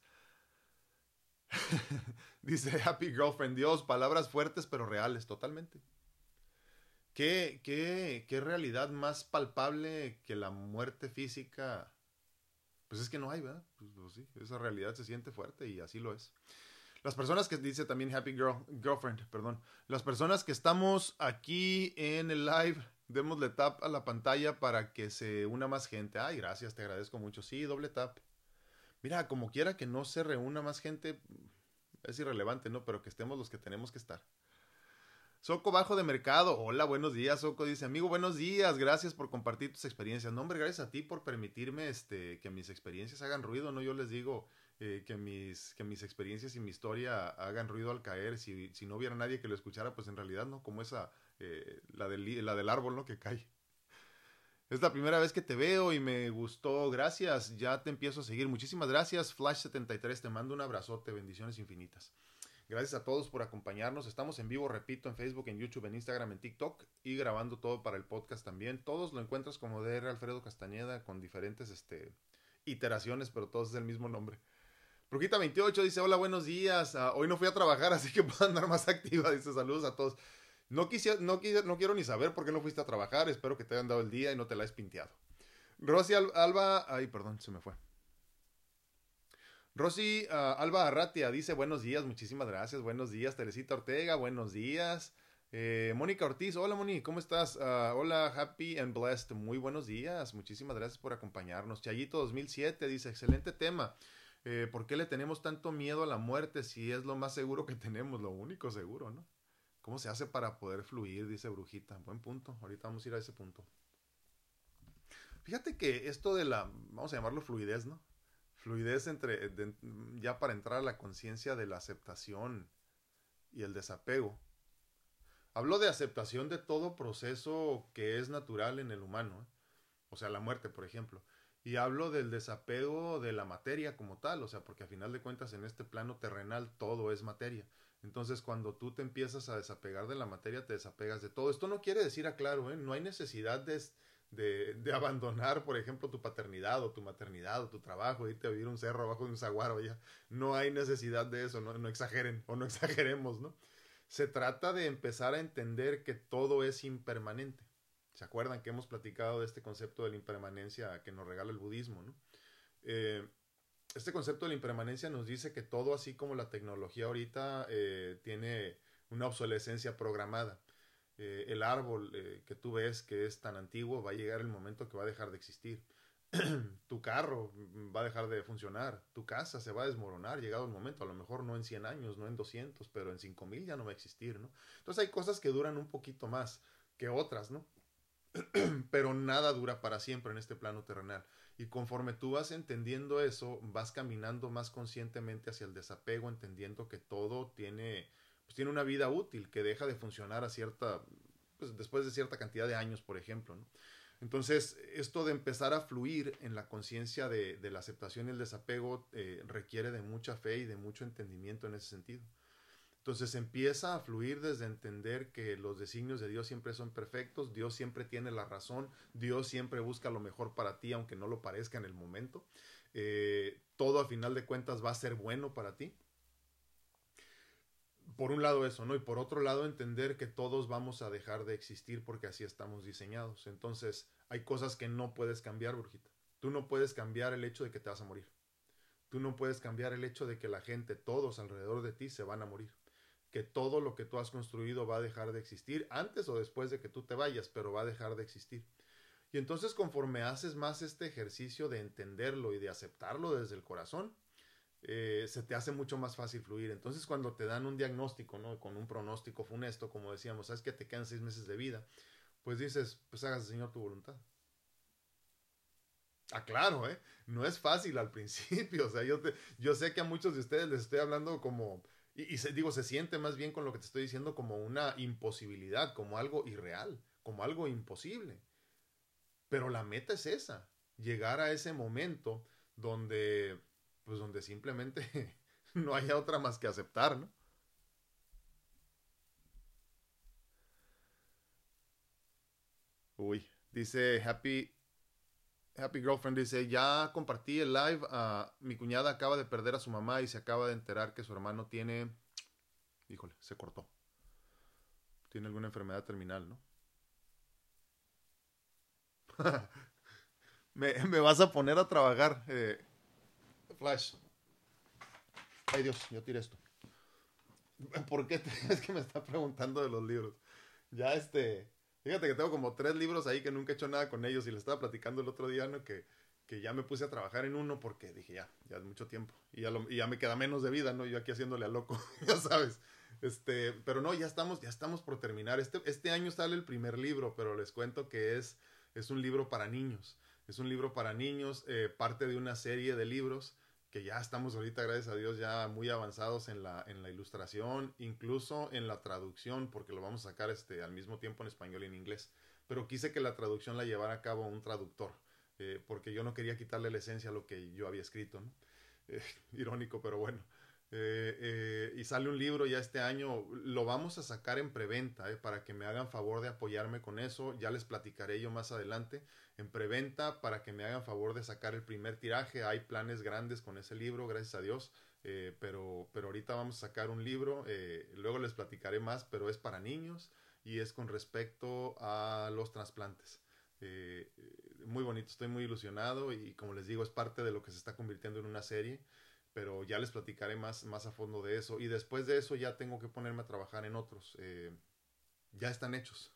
Dice Happy Girlfriend, Dios, palabras fuertes pero reales, totalmente. ¿Qué, qué, qué realidad más palpable que la muerte física? Pues es que no hay, ¿verdad? Pues, pues sí, esa realidad se siente fuerte y así lo es. Las personas que dice también Happy Girl, Girlfriend, perdón. Las personas que estamos aquí en el live, Démosle tap a la pantalla para que se una más gente. Ay, gracias, te agradezco mucho. Sí, doble tap. Mira, como quiera que no se reúna más gente, es irrelevante, ¿no? Pero que estemos los que tenemos que estar. Soco Bajo de Mercado. Hola, buenos días, Soco. Dice, amigo, buenos días. Gracias por compartir tus experiencias. No, hombre, gracias a ti por permitirme este, que mis experiencias hagan ruido, ¿no? Yo les digo eh, que, mis, que mis experiencias y mi historia hagan ruido al caer. Si, si no hubiera nadie que lo escuchara, pues en realidad, ¿no? Como esa, eh, la, del, la del árbol, ¿no? Que cae. Es la primera vez que te veo y me gustó. Gracias. Ya te empiezo a seguir. Muchísimas gracias, Flash setenta y tres. Te mando un abrazote. Bendiciones infinitas. Gracias a todos por acompañarnos. Estamos en vivo, repito, en Facebook, en YouTube, en Instagram, en TikTok y grabando todo para el podcast también. Todos lo encuentras como D R Alfredo Castañeda con diferentes este, iteraciones, pero todos es el mismo nombre. Brujita veintiocho dice, hola, buenos días. Uh, hoy no fui a trabajar, así que puedo andar más activa. Dice, saludos a todos. No, quisiera, no, quisiera, no quiero ni saber por qué no fuiste a trabajar. Espero que te hayan dado el día y no te la hayas pinteado. Rosy Alba, ay, perdón, se me fue. Rosy uh, Alba Arratia dice buenos días, muchísimas gracias, buenos días. Teresita Ortega, buenos días. eh, Mónica Ortiz, hola Moni, ¿cómo estás? Uh, hola, happy and blessed, muy buenos días, muchísimas gracias por acompañarnos. Chayito dos mil siete dice, excelente tema. eh, ¿Por qué le tenemos tanto miedo a la muerte si es lo más seguro que tenemos, lo único seguro, ¿no? ¿Cómo se hace para poder fluir? Dice Brujita, buen punto, ahorita vamos a ir a ese punto. Fíjate que esto de la, vamos a llamarlo fluidez, ¿no? Fluidez entre, de, ya para entrar a la conciencia de la aceptación y el desapego. Hablo de aceptación de todo proceso que es natural en el humano, ¿eh? O sea, la muerte, por ejemplo. Y hablo del desapego de la materia como tal, o sea, porque a final de cuentas en este plano terrenal todo es materia. Entonces, cuando tú te empiezas a desapegar de la materia, te desapegas de todo. Esto no quiere decir, aclaro, ¿eh? No hay necesidad de, de, de abandonar, por ejemplo, tu paternidad o tu maternidad o tu trabajo, irte a vivir un cerro abajo de un saguaro, ya. No hay necesidad de eso, no, no exageren o no exageremos, ¿no? Se trata de empezar a entender que todo es impermanente. ¿Se acuerdan que hemos platicado de este concepto de la impermanencia que nos regala el budismo, ¿no? Eh, este concepto de la impermanencia nos dice que todo, así como la tecnología ahorita, eh, tiene una obsolescencia programada. Eh, el árbol eh, que tú ves que es tan antiguo, va a llegar el momento que va a dejar de existir. Tu carro va a dejar de funcionar, tu casa se va a desmoronar llegado el momento, a lo mejor no en cien años, no en doscientos, pero en cinco mil ya no va a existir, ¿no? Entonces hay cosas que duran un poquito más que otras, ¿no? Pero nada dura para siempre en este plano terrenal. Y conforme tú vas entendiendo eso, vas caminando más conscientemente hacia el desapego, entendiendo que todo tiene, pues tiene una vida útil, que deja de funcionar a cierta, pues después de cierta cantidad de años, por ejemplo, ¿no? Entonces, esto de empezar a fluir en la conciencia de, de la aceptación y el desapego eh, requiere de mucha fe y de mucho entendimiento en ese sentido. Entonces empieza a fluir desde entender que los designios de Dios siempre son perfectos, Dios siempre tiene la razón, Dios siempre busca lo mejor para ti, aunque no lo parezca en el momento. Eh, todo a final de cuentas va a ser bueno para ti. Por un lado eso, ¿no? Y por otro lado entender que todos vamos a dejar de existir porque así estamos diseñados. Entonces hay cosas que no puedes cambiar, Brujita. Tú no puedes cambiar el hecho de que te vas a morir. Tú no puedes cambiar el hecho de que la gente, todos alrededor de ti, se van a morir. Que todo lo que tú has construido va a dejar de existir antes o después de que tú te vayas, pero va a dejar de existir. Y entonces conforme haces más este ejercicio de entenderlo y de aceptarlo desde el corazón, eh, se te hace mucho más fácil fluir. Entonces cuando te dan un diagnóstico, ¿no? Con un pronóstico funesto, como decíamos, sabes que te quedan seis meses de vida, pues dices, pues hagas, Señor, tu voluntad. Ah, claro, ¿eh? No es fácil al principio. O sea, yo, te, yo sé que a muchos de ustedes les estoy hablando como, y, y se, digo, se siente más bien con lo que te estoy diciendo como una imposibilidad, como algo irreal, como algo imposible. Pero la meta es esa, llegar a ese momento donde, pues donde simplemente no haya otra más que aceptar, ¿no? Uy, dice Happy, Happy Girlfriend, dice, ya compartí el live, uh, mi cuñada acaba de perder a su mamá y se acaba de enterar que su hermano tiene, híjole, se cortó, tiene alguna enfermedad terminal, ¿no? me, me vas a poner a trabajar, eh, Flash. Ay Dios, yo tiré esto. ¿Por qué te, es que me está preguntando de los libros? Ya este, Fíjate que tengo como tres libros ahí que nunca he hecho nada con ellos y le estaba platicando el otro día, ¿no? Que, que ya me puse a trabajar en uno porque dije, ya, ya es mucho tiempo. Y ya, lo, y ya me queda menos de vida, ¿no? Yo aquí haciéndole a loco, ya sabes. Este, pero no, ya estamos, ya estamos por terminar. Este, este año sale el primer libro, pero les cuento que es, es un libro para niños. Es un libro para niños, eh, parte de una serie de libros que ya estamos ahorita, gracias a Dios, ya muy avanzados en la, en la ilustración, incluso en la traducción, porque lo vamos a sacar este, al mismo tiempo en español y en inglés. Pero quise que la traducción la llevara a cabo un traductor, eh, porque yo no quería quitarle la esencia a lo que yo había escrito, ¿no? Eh, irónico, pero bueno. Eh, eh, y sale un libro ya este año, lo vamos a sacar en preventa, eh, para que me hagan favor de apoyarme con eso, ya les platicaré yo más adelante, en preventa para que me hagan favor de sacar el primer tiraje, hay planes grandes con ese libro, gracias a Dios, eh, pero, pero ahorita vamos a sacar un libro, eh, luego les platicaré más, pero es para niños y es con respecto a los trasplantes. Eh, muy bonito, estoy muy ilusionado y como les digo es parte de lo que se está convirtiendo en una serie, pero ya les platicaré más, más a fondo de eso. Y después de eso ya tengo que ponerme a trabajar en otros. Eh, ya están hechos.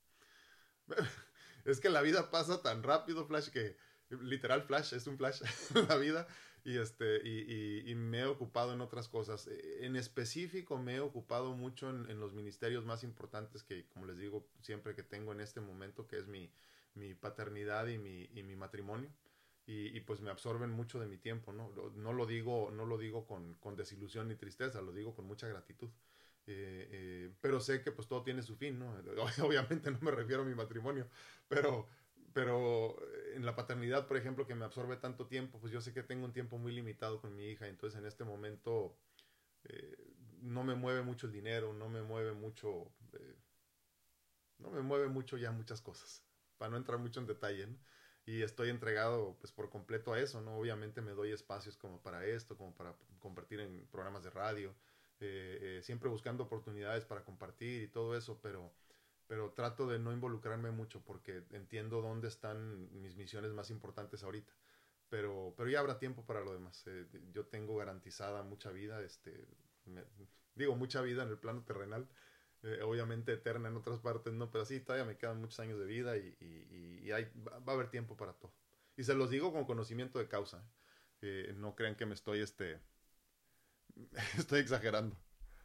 Es que la vida pasa tan rápido, Flash, que literal Flash es un Flash la vida. Y, este, y, y, y me he ocupado en otras cosas. En específico me he ocupado mucho en, en los ministerios más importantes que, como les digo, siempre que tengo en este momento, que es mi, mi paternidad y mi, y mi matrimonio. Y, y, pues me absorben mucho de mi tiempo, ¿no? No lo digo, no lo digo con, con desilusión ni tristeza, lo digo con mucha gratitud. Eh, eh, pero sé que pues todo tiene su fin, ¿no? Obviamente no me refiero a mi matrimonio, pero, pero en la paternidad, por ejemplo, que me absorbe tanto tiempo, pues yo sé que tengo un tiempo muy limitado con mi hija, entonces en este momento eh, no me mueve mucho el dinero, no me mueve mucho, eh, no me mueve mucho ya muchas cosas, para no entrar mucho en detalle, ¿no? Y estoy entregado pues por completo a eso, ¿no? Obviamente me doy espacios como para esto, como para compartir en programas de radio, eh, eh, siempre buscando oportunidades para compartir y todo eso, pero, pero trato de no involucrarme mucho porque entiendo dónde están mis misiones más importantes ahorita. Pero, pero ya habrá tiempo para lo demás. Eh, yo tengo garantizada mucha vida, este, me, digo mucha vida en el plano terrenal, eh, obviamente eterna en otras partes, no, pero sí, todavía me quedan muchos años de vida y, y, y hay, va, va a haber tiempo para todo. Y se los digo con conocimiento de causa. Eh, no crean que me estoy, este, estoy exagerando.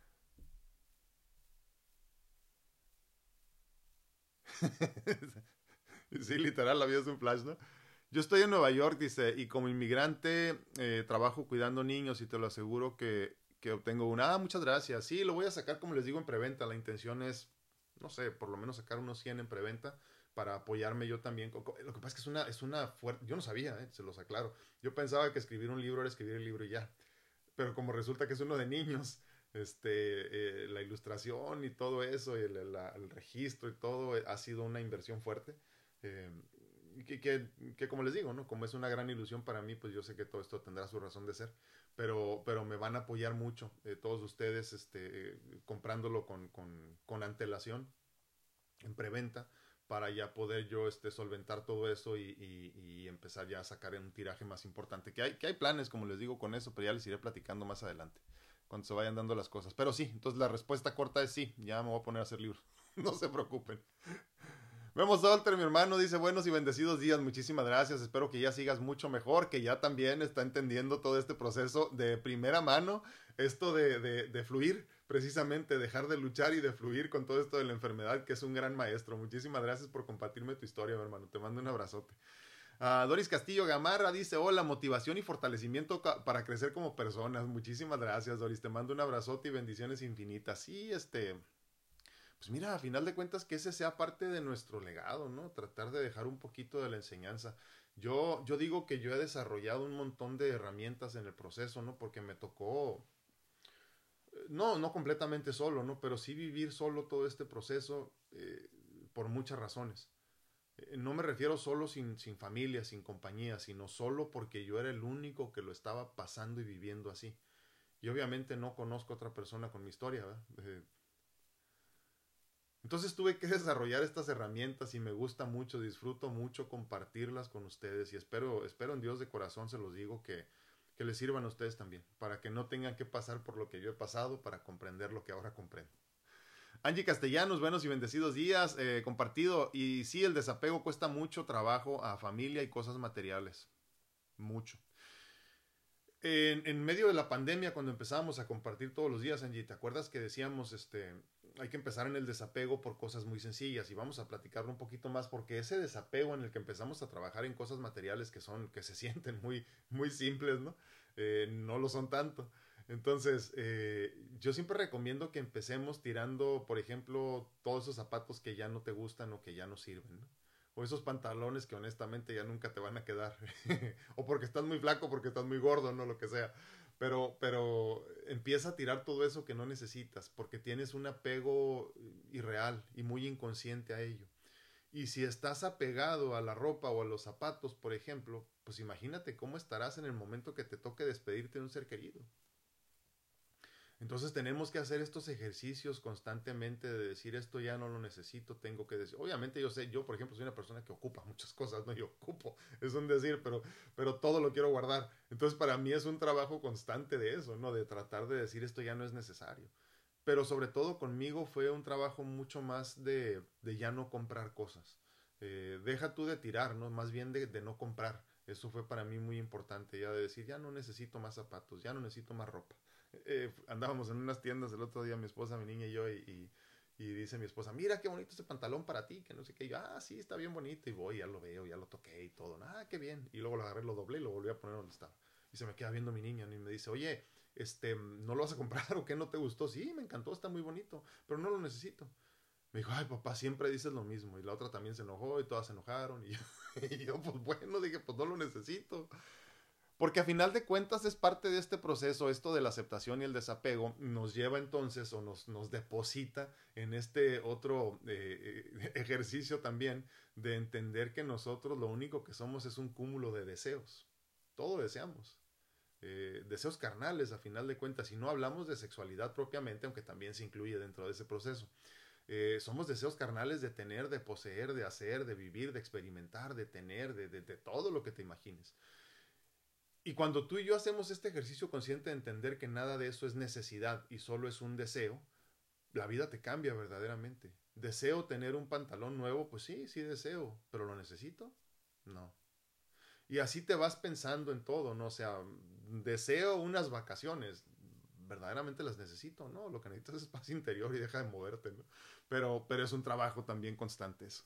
Sí, literal, la vida es un flash, ¿no? Yo estoy en Nueva York, dice, y como inmigrante eh, trabajo cuidando niños y te lo aseguro que, que obtengo una. Ah, muchas gracias. Sí, lo voy a sacar, como les digo, en preventa. La intención es, no sé, por lo menos sacar unos cien en preventa para apoyarme yo también. Lo que pasa es que es una, es una fuerte... Yo no sabía, eh, se los aclaro. Yo pensaba que escribir un libro era escribir el libro y ya. Pero como resulta que es uno de niños, este, eh, la ilustración y todo eso, y el, la- el registro y todo, eh, ha sido una inversión fuerte. Eh, y que, que, que como les digo, ¿no? Como es una gran ilusión para mí, pues yo sé que todo esto tendrá su razón de ser, pero, pero me van a apoyar mucho, eh, todos ustedes, este, eh, comprándolo con, con, con antelación, en preventa, para ya poder yo este, solventar todo eso y, y, y empezar ya a sacar un tiraje más importante. Que hay, que hay planes, como les digo, con eso, pero ya les iré platicando más adelante, cuando se vayan dando las cosas. Pero sí, entonces la respuesta corta es sí, ya me voy a poner a hacer libros. No se preocupen. Vemos Walter, mi hermano, dice buenos y bendecidos días, muchísimas gracias, espero que ya sigas mucho mejor, que ya también está entendiendo todo este proceso de primera mano, esto de, de, de fluir, precisamente dejar de luchar y de fluir con todo esto de la enfermedad, que es un gran maestro. Muchísimas gracias por compartirme tu historia, mi hermano, te mando un abrazote. Uh, Doris Castillo Gamarra dice, hola, motivación y fortalecimiento para crecer como personas. Muchísimas gracias, Doris, te mando un abrazote y bendiciones infinitas. Sí, este... Pues mira, a final de cuentas que ese sea parte de nuestro legado, ¿no? Tratar de dejar un poquito de la enseñanza. Yo, yo digo que yo he desarrollado un montón de herramientas en el proceso, ¿no? Porque me tocó, eh, no, no completamente solo, ¿no? Pero sí vivir solo todo este proceso eh, por muchas razones. Eh, no me refiero solo sin, sin familia, sin compañía, sino solo porque yo era el único que lo estaba pasando y viviendo así. Y obviamente no conozco a otra persona con mi historia, ¿verdad? Eh, Entonces tuve que desarrollar estas herramientas y me gusta mucho, disfruto mucho compartirlas con ustedes y espero, espero en Dios de corazón se los digo que, que les sirvan a ustedes también, para que no tengan que pasar por lo que yo he pasado para comprender lo que ahora comprendo. Angie Castellanos, buenos y bendecidos días, eh, compartido. Y sí, el desapego cuesta mucho trabajo a familia y cosas materiales. Mucho. En, en medio de la pandemia, cuando empezábamos a compartir todos los días, Angie, ¿te acuerdas que decíamos, este, hay que empezar en el desapego por cosas muy sencillas? Y vamos a platicarlo un poquito más, porque ese desapego en el que empezamos a trabajar en cosas materiales que son, que se sienten muy, muy simples, ¿no? Eh, no lo son tanto. Entonces, eh, yo siempre recomiendo que empecemos tirando, por ejemplo, todos esos zapatos que ya no te gustan o que ya no sirven, ¿no? O esos pantalones que honestamente ya nunca te van a quedar. O porque estás muy flaco, porque estás muy gordo, no lo que sea. Pero, pero empieza a tirar todo eso que no necesitas, porque tienes un apego irreal y muy inconsciente a ello. Y si estás apegado a la ropa o a los zapatos, por ejemplo, pues imagínate cómo estarás en el momento que te toque despedirte de un ser querido. Entonces tenemos que hacer estos ejercicios constantemente de decir esto ya no lo necesito, tengo que decir. Obviamente yo sé, yo por ejemplo soy una persona que ocupa muchas cosas, no yo ocupo, es un decir, pero, pero todo lo quiero guardar. Entonces para mí es un trabajo constante de eso, ¿no? De tratar de decir esto ya no es necesario. Pero sobre todo conmigo fue un trabajo mucho más de, de ya no comprar cosas. Eh, deja tú de tirar, ¿no? Más bien de, de no comprar. Eso fue para mí muy importante, ya de decir, ya no necesito más zapatos, ya no necesito más ropa. Eh, andábamos en unas tiendas el otro día, mi esposa, mi niña y yo, y, y, y dice mi esposa, mira qué bonito ese pantalón para ti, que no sé qué. Y yo, ah, sí, está bien bonito. Y voy, ya lo veo, ya lo toqué y todo. Ah, qué bien. Y luego lo agarré, lo doblé y lo volví a poner donde estaba. Y se me queda viendo mi niña y me dice, oye, este, ¿no lo vas a comprar o qué? ¿No te gustó? Sí, me encantó, está muy bonito, pero no lo necesito. Me dijo, ay, papá, siempre dices lo mismo. Y la otra también se enojó y todas se enojaron. Y yo, y yo pues bueno, dije, pues no lo necesito. Porque a final de cuentas es parte de este proceso, esto de la aceptación y el desapego nos lleva entonces o nos, nos deposita en este otro eh, eh, ejercicio también de entender que nosotros lo único que somos es un cúmulo de deseos. Todo deseamos. Eh, deseos carnales a final de cuentas y no hablamos de sexualidad propiamente, aunque también se incluye dentro de ese proceso. Eh, somos deseos carnales de tener, de poseer, de hacer, de vivir, de experimentar, de tener, de, de, de todo lo que te imagines. Y cuando tú y yo hacemos este ejercicio consciente de entender que nada de eso es necesidad y solo es un deseo, la vida te cambia verdaderamente. ¿Deseo tener un pantalón nuevo? Pues sí, sí deseo, pero ¿lo necesito? No. Y así te vas pensando en todo, ¿no? O sea, deseo unas vacaciones, ¿verdaderamente las necesito? No, lo que necesitas es paz interior y deja de moverte, ¿no? Pero, pero es un trabajo también constante eso.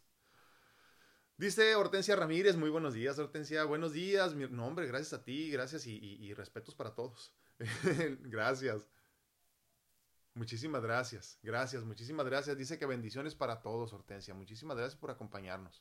Dice Hortensia Ramírez, muy buenos días, Hortensia, buenos días, mi nombre, gracias a ti, gracias y, y, y respetos para todos. Gracias, muchísimas gracias, gracias, muchísimas gracias. Dice que bendiciones para todos, Hortensia, muchísimas gracias por acompañarnos.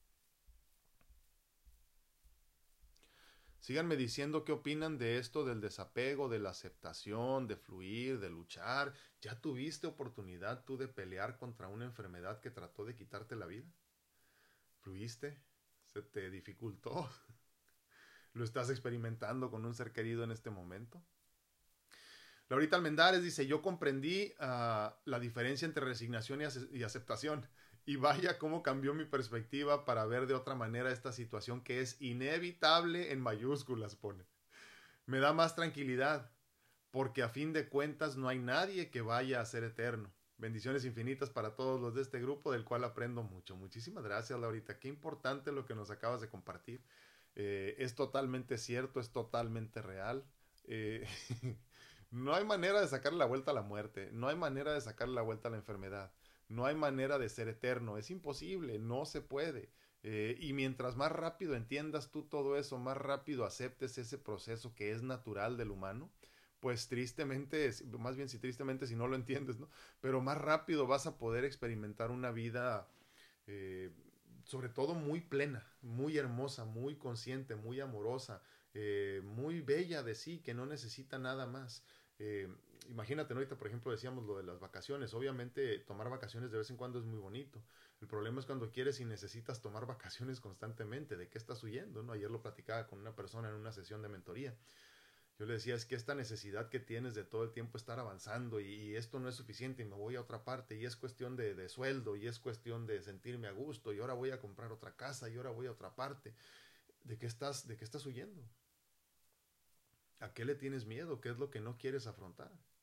Síganme diciendo qué opinan de esto del desapego, de la aceptación, de fluir, de luchar. ¿Ya tuviste oportunidad tú de pelear contra una enfermedad que trató de quitarte la vida? ¿Fluiste? ¿Se te dificultó? ¿Lo estás experimentando con un ser querido en este momento? Laurita Almendares dice, yo comprendí uh, la diferencia entre resignación y, ace y aceptación. Y vaya cómo cambió mi perspectiva para ver de otra manera esta situación que es inevitable en mayúsculas, pone. Me da más tranquilidad, porque a fin de cuentas no hay nadie que vaya a ser eterno. Bendiciones infinitas para todos los de este grupo, del cual aprendo mucho. Muchísimas gracias, Laurita. Qué importante lo que nos acabas de compartir. Eh, es totalmente cierto, es totalmente real. Eh, no hay manera de sacarle la vuelta a la muerte, no hay manera de sacarle la vuelta a la enfermedad, no hay manera de ser eterno, es imposible, no se puede. Eh, y mientras más rápido entiendas tú todo eso, más rápido aceptes ese proceso que es natural del humano, pues tristemente, más bien si tristemente si no lo entiendes, ¿no? Pero más rápido vas a poder experimentar una vida eh, sobre todo muy plena, muy hermosa, muy consciente, muy amorosa, eh, muy bella de sí, que no necesita nada más. Eh, imagínate, ¿no? Ahorita por ejemplo decíamos lo de las vacaciones, obviamente tomar vacaciones de vez en cuando es muy bonito, el problema es cuando quieres y necesitas tomar vacaciones constantemente, ¿de qué estás huyendo? ¿No? Ayer lo platicaba con una persona en una sesión de mentoría. Yo le decía, es que esta necesidad que tienes de todo el tiempo estar avanzando y, y esto no es suficiente y me voy a otra parte y es cuestión de, de sueldo y es cuestión de sentirme a gusto y ahora voy a comprar otra casa y ahora voy a otra parte. ¿De qué estás, de qué estás huyendo? ¿A qué le tienes miedo? ¿Qué es lo que no quieres afrontar?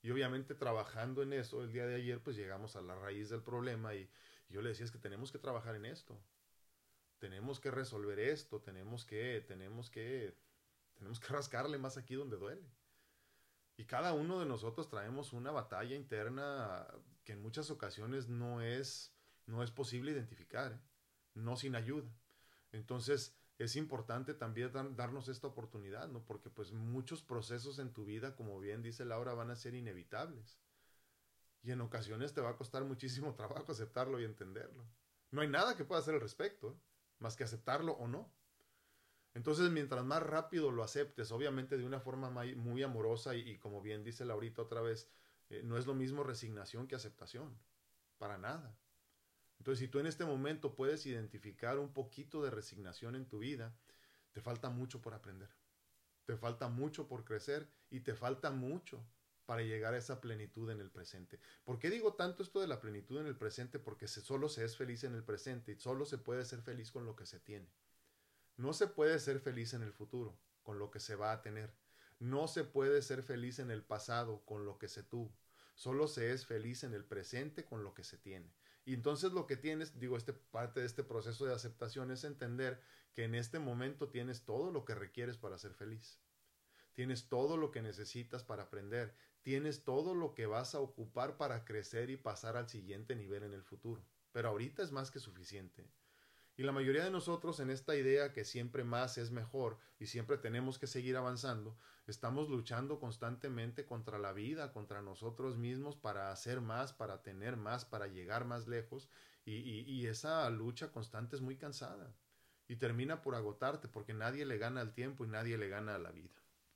Y obviamente trabajando en eso el día de ayer, pues llegamos a la raíz del problema y, y yo le decía, es que tenemos que trabajar en esto. Tenemos que resolver esto, tenemos que, tenemos que, tenemos que rascarle más aquí donde duele. Y cada uno de nosotros traemos una batalla interna que en muchas ocasiones no es, no es posible identificar, ¿eh? No sin ayuda. Entonces es importante también dar, darnos esta oportunidad, ¿no? Porque pues muchos procesos en tu vida, como bien dice Laura, van a ser inevitables. Y en ocasiones te va a costar muchísimo trabajo aceptarlo y entenderlo. No hay nada que pueda hacer al respecto, ¿eh? Más que aceptarlo o no. Entonces, mientras más rápido lo aceptes, obviamente de una forma muy amorosa y, y como bien dice Laurita otra vez, eh, no es lo mismo resignación que aceptación, para nada. Entonces, si tú en este momento puedes identificar un poquito de resignación en tu vida, te falta mucho por aprender, te falta mucho por crecer y te falta mucho para llegar a esa plenitud en el presente. ¿Por qué digo tanto esto de la plenitud en el presente? Porque se, solo se es feliz en el presente y solo se puede ser feliz con lo que se tiene. No se puede ser feliz en el futuro, con lo que se va a tener. No se puede ser feliz en el pasado, con lo que se tuvo. Solo se es feliz en el presente, con lo que se tiene. Y entonces lo que tienes, digo, este, parte de este proceso de aceptación es entender que en este momento tienes todo lo que requieres para ser feliz. Tienes todo lo que necesitas para aprender. Tienes todo lo que vas a ocupar para crecer y pasar al siguiente nivel en el futuro. Pero ahorita es más que suficiente. Y la mayoría de nosotros en esta idea que siempre más es mejor y siempre tenemos que seguir avanzando, estamos luchando constantemente contra la vida, contra nosotros mismos para hacer más, para tener más, para llegar más lejos y, y, y esa lucha constante es muy cansada y termina por agotarte porque nadie le gana al tiempo y nadie le gana a la vida.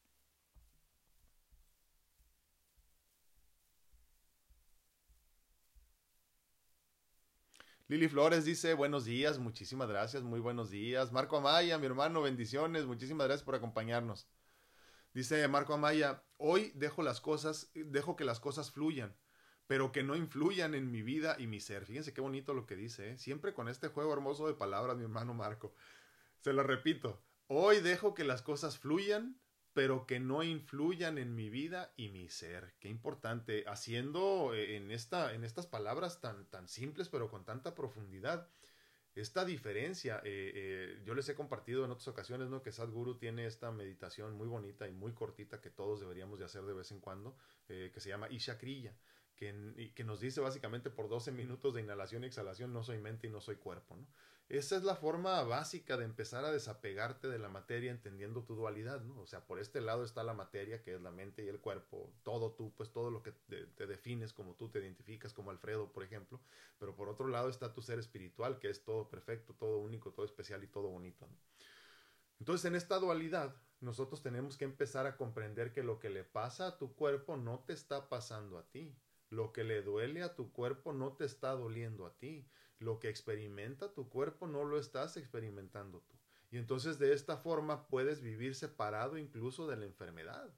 Lili Flores dice, buenos días, muchísimas gracias, muy buenos días. Marco Amaya, mi hermano, bendiciones, muchísimas gracias por acompañarnos. Dice Marco Amaya, hoy dejo las cosas, dejo que las cosas fluyan, pero que no influyan en mi vida y mi ser. Fíjense qué bonito lo que dice, ¿eh? Siempre con este juego hermoso de palabras, mi hermano Marco. Se lo repito, hoy dejo que las cosas fluyan, pero que no influyan en mi vida y mi ser. Qué importante, haciendo en, esta, en estas palabras tan, tan simples, pero con tanta profundidad, esta diferencia. Eh, eh, yo les he compartido en otras ocasiones, ¿no? Que Sadhguru tiene esta meditación muy bonita y muy cortita que todos deberíamos de hacer de vez en cuando, eh, que se llama Isha Kriya, que, que nos dice básicamente por doce minutos de inhalación y exhalación, no soy mente y no soy cuerpo, ¿no? Esa es la forma básica de empezar a desapegarte de la materia entendiendo tu dualidad, ¿no? O sea, por este lado está la materia, que es la mente y el cuerpo, todo tú, pues todo lo que te, te defines, como tú te identificas, como Alfredo, por ejemplo, pero por otro lado está tu ser espiritual, que es todo perfecto, todo único, todo especial y todo bonito, ¿no? Entonces, en esta dualidad, nosotros tenemos que empezar a comprender que lo que le pasa a tu cuerpo no te está pasando a ti. Lo que le duele a tu cuerpo no te está doliendo a ti. Lo que experimenta tu cuerpo no lo estás experimentando tú. Y entonces de esta forma puedes vivir separado incluso de la enfermedad.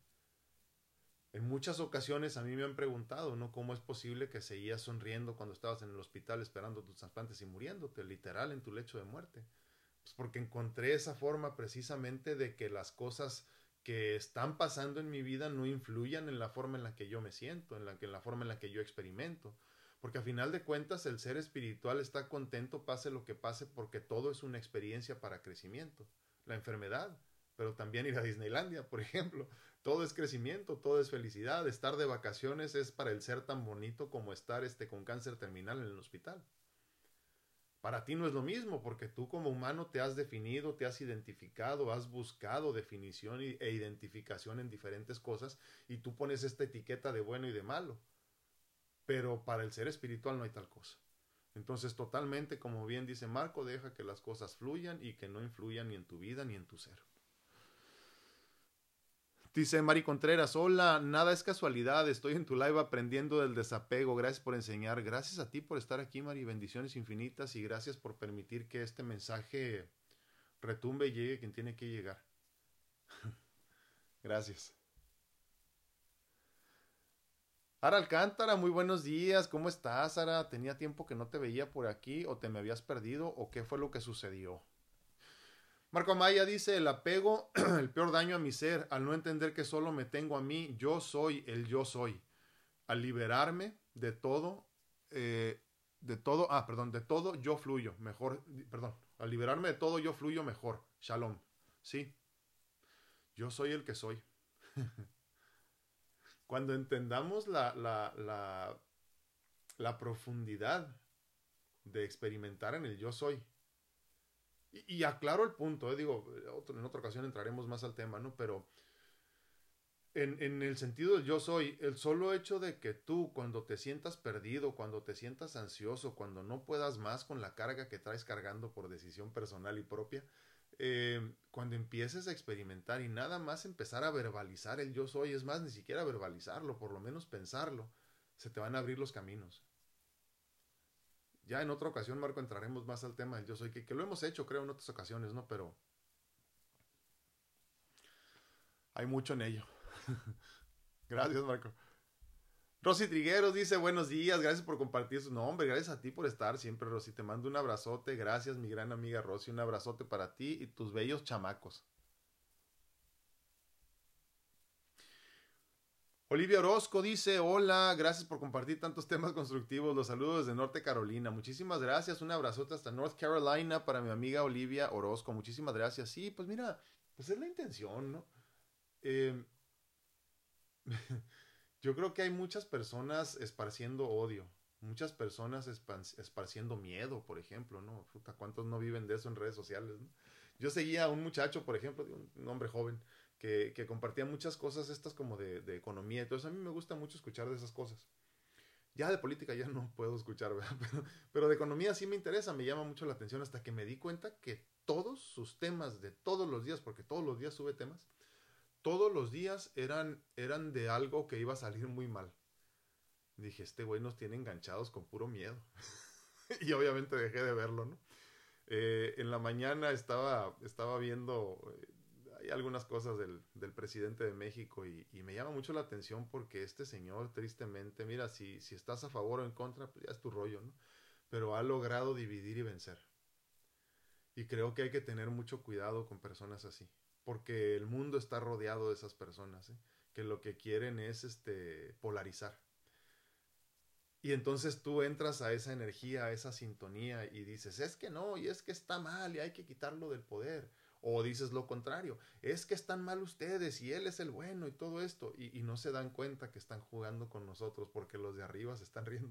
En muchas ocasiones a mí me han preguntado, ¿no? ¿Cómo es posible que seguías sonriendo cuando estabas en el hospital esperando tus trasplantes y muriéndote, literal, en tu lecho de muerte? Pues porque encontré esa forma precisamente de que las cosas que están pasando en mi vida no influyan en la forma en la que yo me siento, en la, en la forma en la que yo experimento. Porque a final de cuentas el ser espiritual está contento pase lo que pase porque todo es una experiencia para crecimiento. La enfermedad, pero también ir a Disneylandia, por ejemplo. Todo es crecimiento, todo es felicidad. Estar de vacaciones es para el ser tan bonito como estar este, con cáncer terminal en el hospital. Para ti no es lo mismo, porque tú como humano te has definido, te has identificado, has buscado definición e identificación en diferentes cosas y tú pones esta etiqueta de bueno y de malo. Pero para el ser espiritual no hay tal cosa. Entonces, totalmente, como bien dice Marco, deja que las cosas fluyan y que no influyan ni en tu vida ni en tu ser. Dice Mari Contreras, hola, nada es casualidad, estoy en tu live aprendiendo del desapego, gracias por enseñar, gracias a ti por estar aquí, Mari, bendiciones infinitas y gracias por permitir que este mensaje retumbe y llegue a quien tiene que llegar. Gracias. Ara Alcántara, muy buenos días, ¿cómo estás, Ara? Tenía tiempo que no te veía por aquí o te me habías perdido o qué fue lo que sucedió. Marco Amaya dice, el apego, el peor daño a mi ser, al no entender que solo me tengo a mí, yo soy el yo soy. al liberarme de todo, eh, de todo, ah, perdón, de todo yo fluyo, mejor, perdón, al liberarme de todo yo fluyo mejor. Shalom. Sí, yo soy el que soy. Cuando entendamos la, la, la, la profundidad de experimentar en el yo soy, y, y aclaro el punto, eh, digo, otro, en otra ocasión entraremos más al tema, ¿no? Pero en, en el sentido del yo soy, el solo hecho de que tú cuando te sientas perdido, cuando te sientas ansioso, cuando no puedas más con la carga que traes cargando por decisión personal y propia, eh, cuando empieces a experimentar y nada más empezar a verbalizar el yo soy, es más, ni siquiera verbalizarlo, por lo menos pensarlo, se te van a abrir los caminos. Ya en otra ocasión, Marco, entraremos más al tema del yo soy, que, que lo hemos hecho, creo, en otras ocasiones, ¿no? Pero hay mucho en ello. Gracias, Marco. Rosy Trigueros dice, buenos días, gracias por compartir su nombre, gracias a ti por estar siempre, Rosy. Te mando un abrazote, gracias, mi gran amiga Rosy, un abrazote para ti y tus bellos chamacos. Olivia Orozco dice, hola, gracias por compartir tantos temas constructivos, los saludos desde Norte Carolina. Muchísimas gracias, un abrazote hasta North Carolina para mi amiga Olivia Orozco, muchísimas gracias. Sí, pues mira, pues es la intención, ¿no? Eh, Yo creo que hay muchas personas esparciendo odio, muchas personas esparciendo miedo, por ejemplo, ¿no? Puta, ¿cuántos no viven de eso en redes sociales, ¿no? Yo seguía a un muchacho, por ejemplo, un hombre joven, que, que compartía muchas cosas estas como de, de economía. Entonces a mí me gusta mucho escuchar de esas cosas. Ya de política ya no puedo escuchar, ¿verdad? Pero, pero de economía sí me interesa, me llama mucho la atención hasta que me di cuenta que todos sus temas de todos los días, porque todos los días sube temas, todos los días eran, eran de algo que iba a salir muy mal. Dije, este güey nos tiene enganchados con puro miedo. Y obviamente dejé de verlo, ¿no? Eh, en la mañana estaba, estaba viendo, eh, hay algunas cosas del, del presidente de México y, y, me llama mucho la atención porque este señor, tristemente, mira, si, si estás a favor o en contra, pues ya es tu rollo, ¿no? Pero ha logrado dividir y vencer. Y creo que hay que tener mucho cuidado con personas así, porque el mundo está rodeado de esas personas, ¿eh? Que lo que quieren es este, polarizar. Y entonces tú entras a esa energía, a esa sintonía y dices, es que no, y es que está mal y hay que quitarlo del poder. O dices lo contrario, es que están mal ustedes y él es el bueno y todo esto. Y, y no se dan cuenta que están jugando con nosotros porque los de arriba se están riendo.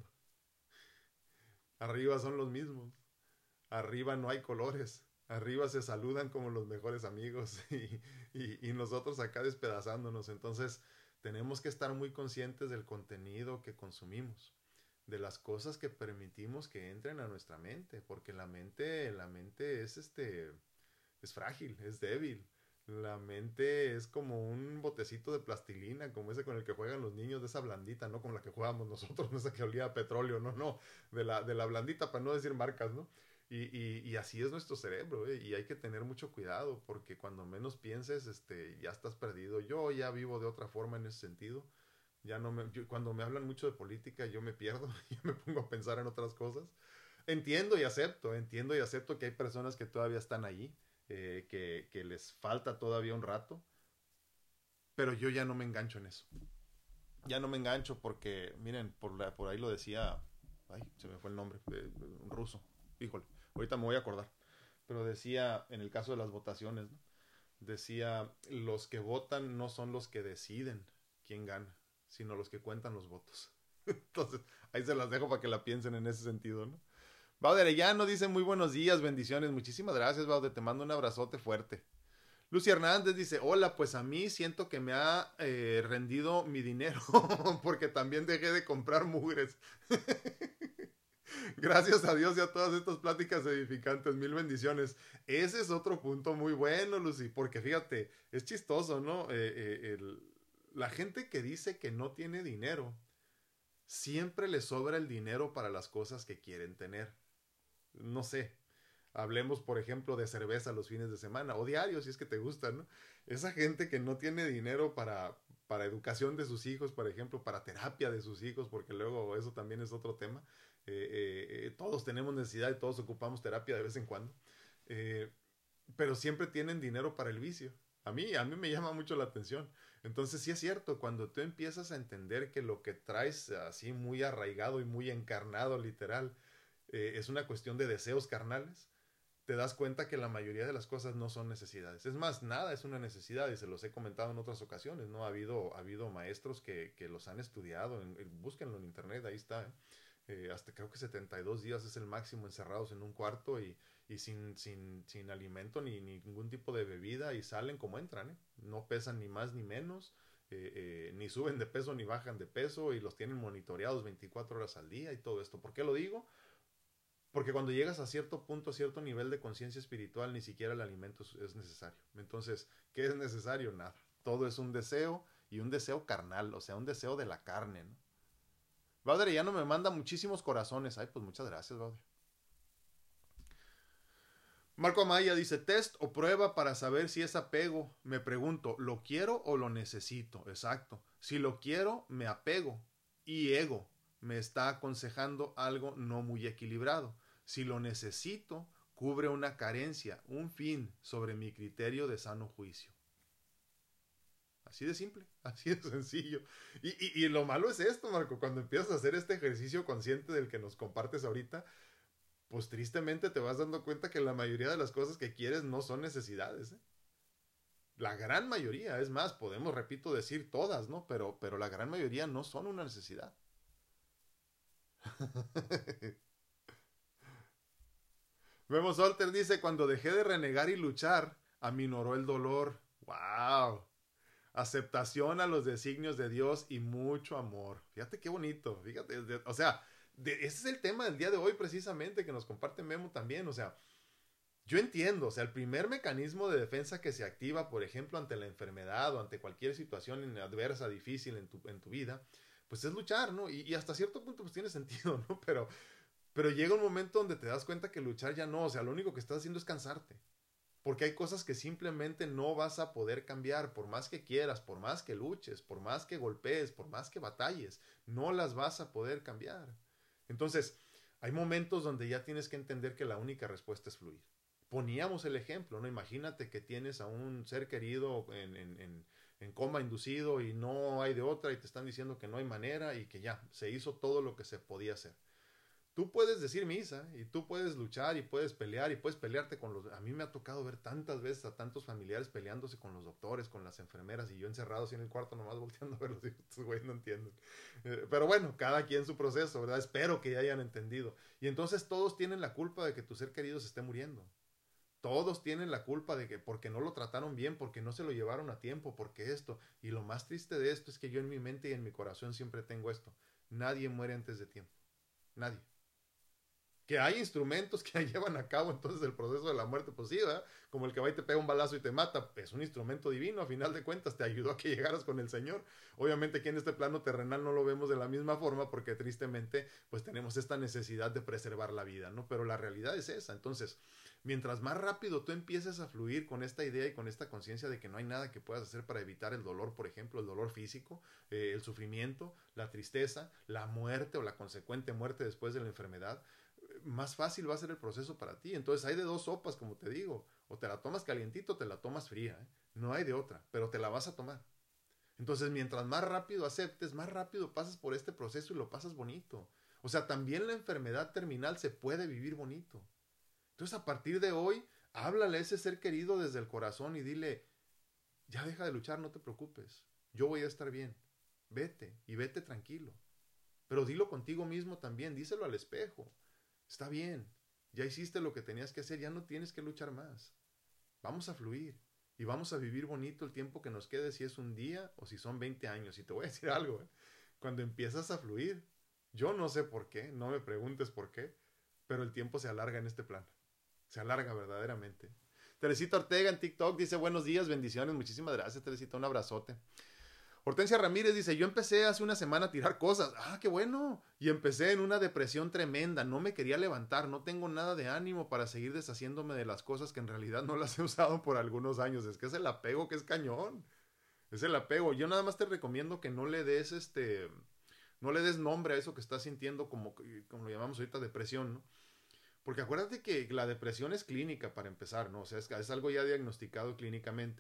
Arriba son los mismos. Arriba no hay colores. Arriba se saludan como los mejores amigos y, y, y nosotros acá despedazándonos. Entonces tenemos que estar muy conscientes del contenido que consumimos, de las cosas que permitimos que entren a nuestra mente, porque la mente, la mente es este, es frágil, es débil. La mente es como un botecito de plastilina, como ese con el que juegan los niños, de esa blandita, no como la que jugábamos nosotros, no esa que olía a petróleo, no, no, de la, de la blandita, para no decir marcas, ¿no? Y, y, y así es nuestro cerebro, ¿eh? Y hay que tener mucho cuidado, porque cuando menos pienses, este, ya estás perdido. Yo ya vivo de otra forma en ese sentido. Ya no me, yo, cuando me hablan mucho de política, yo me pierdo y me pongo a pensar en otras cosas. Entiendo y acepto, entiendo y acepto que hay personas que todavía están ahí, eh, que, que les falta todavía un rato, pero yo ya no me engancho en eso. Ya no me engancho porque, miren, por, la, por ahí lo decía, ay, se me fue el nombre, eh, un ruso, híjole, ahorita me voy a acordar, pero decía, en el caso de las votaciones, ¿no? Decía, los que votan no son los que deciden quién gana, sino los que cuentan los votos. Entonces, ahí se las dejo para que la piensen en ese sentido, ¿no? Baude Arellano dice muy buenos días, bendiciones. Muchísimas gracias, Baude. Te mando un abrazote fuerte. Lucy Hernández dice, hola, pues a mí siento que me ha eh, rendido mi dinero porque también dejé de comprar mugres. Gracias a Dios y a todas estas pláticas edificantes, mil bendiciones. Ese es otro punto muy bueno, Lucy, porque fíjate, es chistoso, ¿no? Eh, eh, el, la gente que dice que no tiene dinero, siempre le sobra el dinero para las cosas que quieren tener. No sé, hablemos por ejemplo de cerveza los fines de semana o diarios si es que te gusta, ¿no? Esa gente que no tiene dinero para, para educación de sus hijos, por ejemplo, para terapia de sus hijos, porque luego eso también es otro tema. Eh, eh, eh, todos tenemos necesidad y todos ocupamos terapia de vez en cuando. Eh, pero siempre tienen dinero para el vicio. A mí, a mí me llama mucho la atención. Entonces sí es cierto, cuando tú empiezas a entender que lo que traes así muy arraigado y muy encarnado literal eh, es una cuestión de deseos carnales, te das cuenta que la mayoría de las cosas no son necesidades. Es más, nada es una necesidad y se los he comentado en otras ocasiones, ¿no? Ha habido, ha habido maestros que, que los han estudiado, en, en, búsquenlo en internet, ahí está, ¿eh? Eh, hasta creo que setenta y dos días es el máximo encerrados en un cuarto y, y sin, sin, sin alimento ni, ni ningún tipo de bebida y salen como entran, ¿eh? No pesan ni más ni menos, eh, eh, ni suben de peso ni bajan de peso y los tienen monitoreados veinticuatro horas al día y todo esto. ¿Por qué lo digo? Porque cuando llegas a cierto punto, a cierto nivel de conciencia espiritual, ni siquiera el alimento es, es necesario. Entonces, ¿qué es necesario? Nada. Todo es un deseo y un deseo carnal, o sea, un deseo de la carne, ¿no? Baudre ya no me manda muchísimos corazones. Ay, pues muchas gracias, Baudre. Marco Amaya dice, test o prueba para saber si es apego. Me pregunto, ¿lo quiero o lo necesito? Exacto. Si lo quiero, me apego. Y ego me está aconsejando algo no muy equilibrado. Si lo necesito, cubre una carencia, un fin sobre mi criterio de sano juicio. Así de simple, así de sencillo. Y, y, y lo malo es esto, Marco, cuando empiezas a hacer este ejercicio consciente del que nos compartes ahorita, pues tristemente te vas dando cuenta que la mayoría de las cosas que quieres no son necesidades, ¿eh? La gran mayoría, es más, podemos, repito, decir todas, ¿no? Pero, pero la gran mayoría no son una necesidad. Vemos Alter dice, cuando dejé de renegar y luchar, aminoró el dolor. ¡Wow! Aceptación a los designios de Dios y mucho amor. Fíjate qué bonito. Fíjate, de, o sea, de, ese es el tema del día de hoy precisamente que nos comparte Memo también. O sea, yo entiendo, o sea, el primer mecanismo de defensa que se activa, por ejemplo, ante la enfermedad o ante cualquier situación adversa, difícil en tu, en tu vida, pues es luchar, ¿no? Y, y hasta cierto punto pues tiene sentido, ¿no? Pero, pero llega un momento donde te das cuenta que luchar ya no, o sea, lo único que estás haciendo es cansarte. Porque hay cosas que simplemente no vas a poder cambiar, por más que quieras, por más que luches, por más que golpees, por más que batalles, no las vas a poder cambiar. Entonces, hay momentos donde ya tienes que entender que la única respuesta es fluir. Poníamos el ejemplo, ¿no? Imagínate que tienes a un ser querido en, en, en, en coma inducido y no hay de otra y te están diciendo que no hay manera y que ya, se hizo todo lo que se podía hacer. Tú puedes decir misa y tú puedes luchar y puedes pelear y puedes pelearte con los... A mí me ha tocado ver tantas veces a tantos familiares peleándose con los doctores, con las enfermeras y yo encerrado así en el cuarto nomás volteando a verlos y estos güeyes no entienden. Eh, pero bueno, cada quien su proceso, ¿verdad? Espero que ya hayan entendido. Y entonces todos tienen la culpa de que tu ser querido se esté muriendo. Todos tienen la culpa de que porque no lo trataron bien, porque no se lo llevaron a tiempo, porque esto. Y lo más triste de esto es que yo en mi mente y en mi corazón siempre tengo esto. Nadie muere antes de tiempo. Nadie. Que hay instrumentos que llevan a cabo entonces el proceso de la muerte, pues sí, ¿verdad? Como el que va y te pega un balazo y te mata, es un instrumento divino, a final de cuentas te ayudó a que llegaras con el Señor. Obviamente aquí en este plano terrenal no lo vemos de la misma forma porque tristemente pues tenemos esta necesidad de preservar la vida, ¿no? Pero la realidad es esa. Entonces, mientras más rápido tú empieces a fluir con esta idea y con esta conciencia de que no hay nada que puedas hacer para evitar el dolor, por ejemplo, el dolor físico, eh, el sufrimiento, la tristeza, la muerte o la consecuente muerte después de la enfermedad, más fácil va a ser el proceso para ti. Entonces hay de dos sopas, como te digo. O te la tomas calientito o te la tomas fría, ¿eh? No hay de otra, pero te la vas a tomar. Entonces, mientras más rápido aceptes, más rápido pasas por este proceso y lo pasas bonito. O sea, también la enfermedad terminal se puede vivir bonito. Entonces, a partir de hoy, háblale a ese ser querido desde el corazón y dile, ya deja de luchar, no te preocupes. Yo voy a estar bien. Vete y vete tranquilo. Pero dilo contigo mismo también, díselo al espejo. Está bien, ya hiciste lo que tenías que hacer, ya no tienes que luchar más. Vamos a fluir y vamos a vivir bonito el tiempo que nos quede, si es un día o si son veinte años. Y te voy a decir algo, ¿eh? Cuando empiezas a fluir, yo no sé por qué, no me preguntes por qué, pero el tiempo se alarga en este plan. Se alarga verdaderamente. Teresita Ortega en TikTok dice buenos días, bendiciones, muchísimas gracias Teresita, un abrazote. Hortensia Ramírez dice, yo empecé hace una semana a tirar cosas. Ah, qué bueno. Y empecé en una depresión tremenda. No me quería levantar. No tengo nada de ánimo para seguir deshaciéndome de las cosas que en realidad no las he usado por algunos años. Es que es el apego que es cañón. Es el apego. Yo nada más te recomiendo que no le des este... No le des nombre a eso que estás sintiendo como, como lo llamamos ahorita depresión, ¿no? Porque acuérdate que la depresión es clínica para empezar, ¿no? O sea, es, es algo ya diagnosticado clínicamente.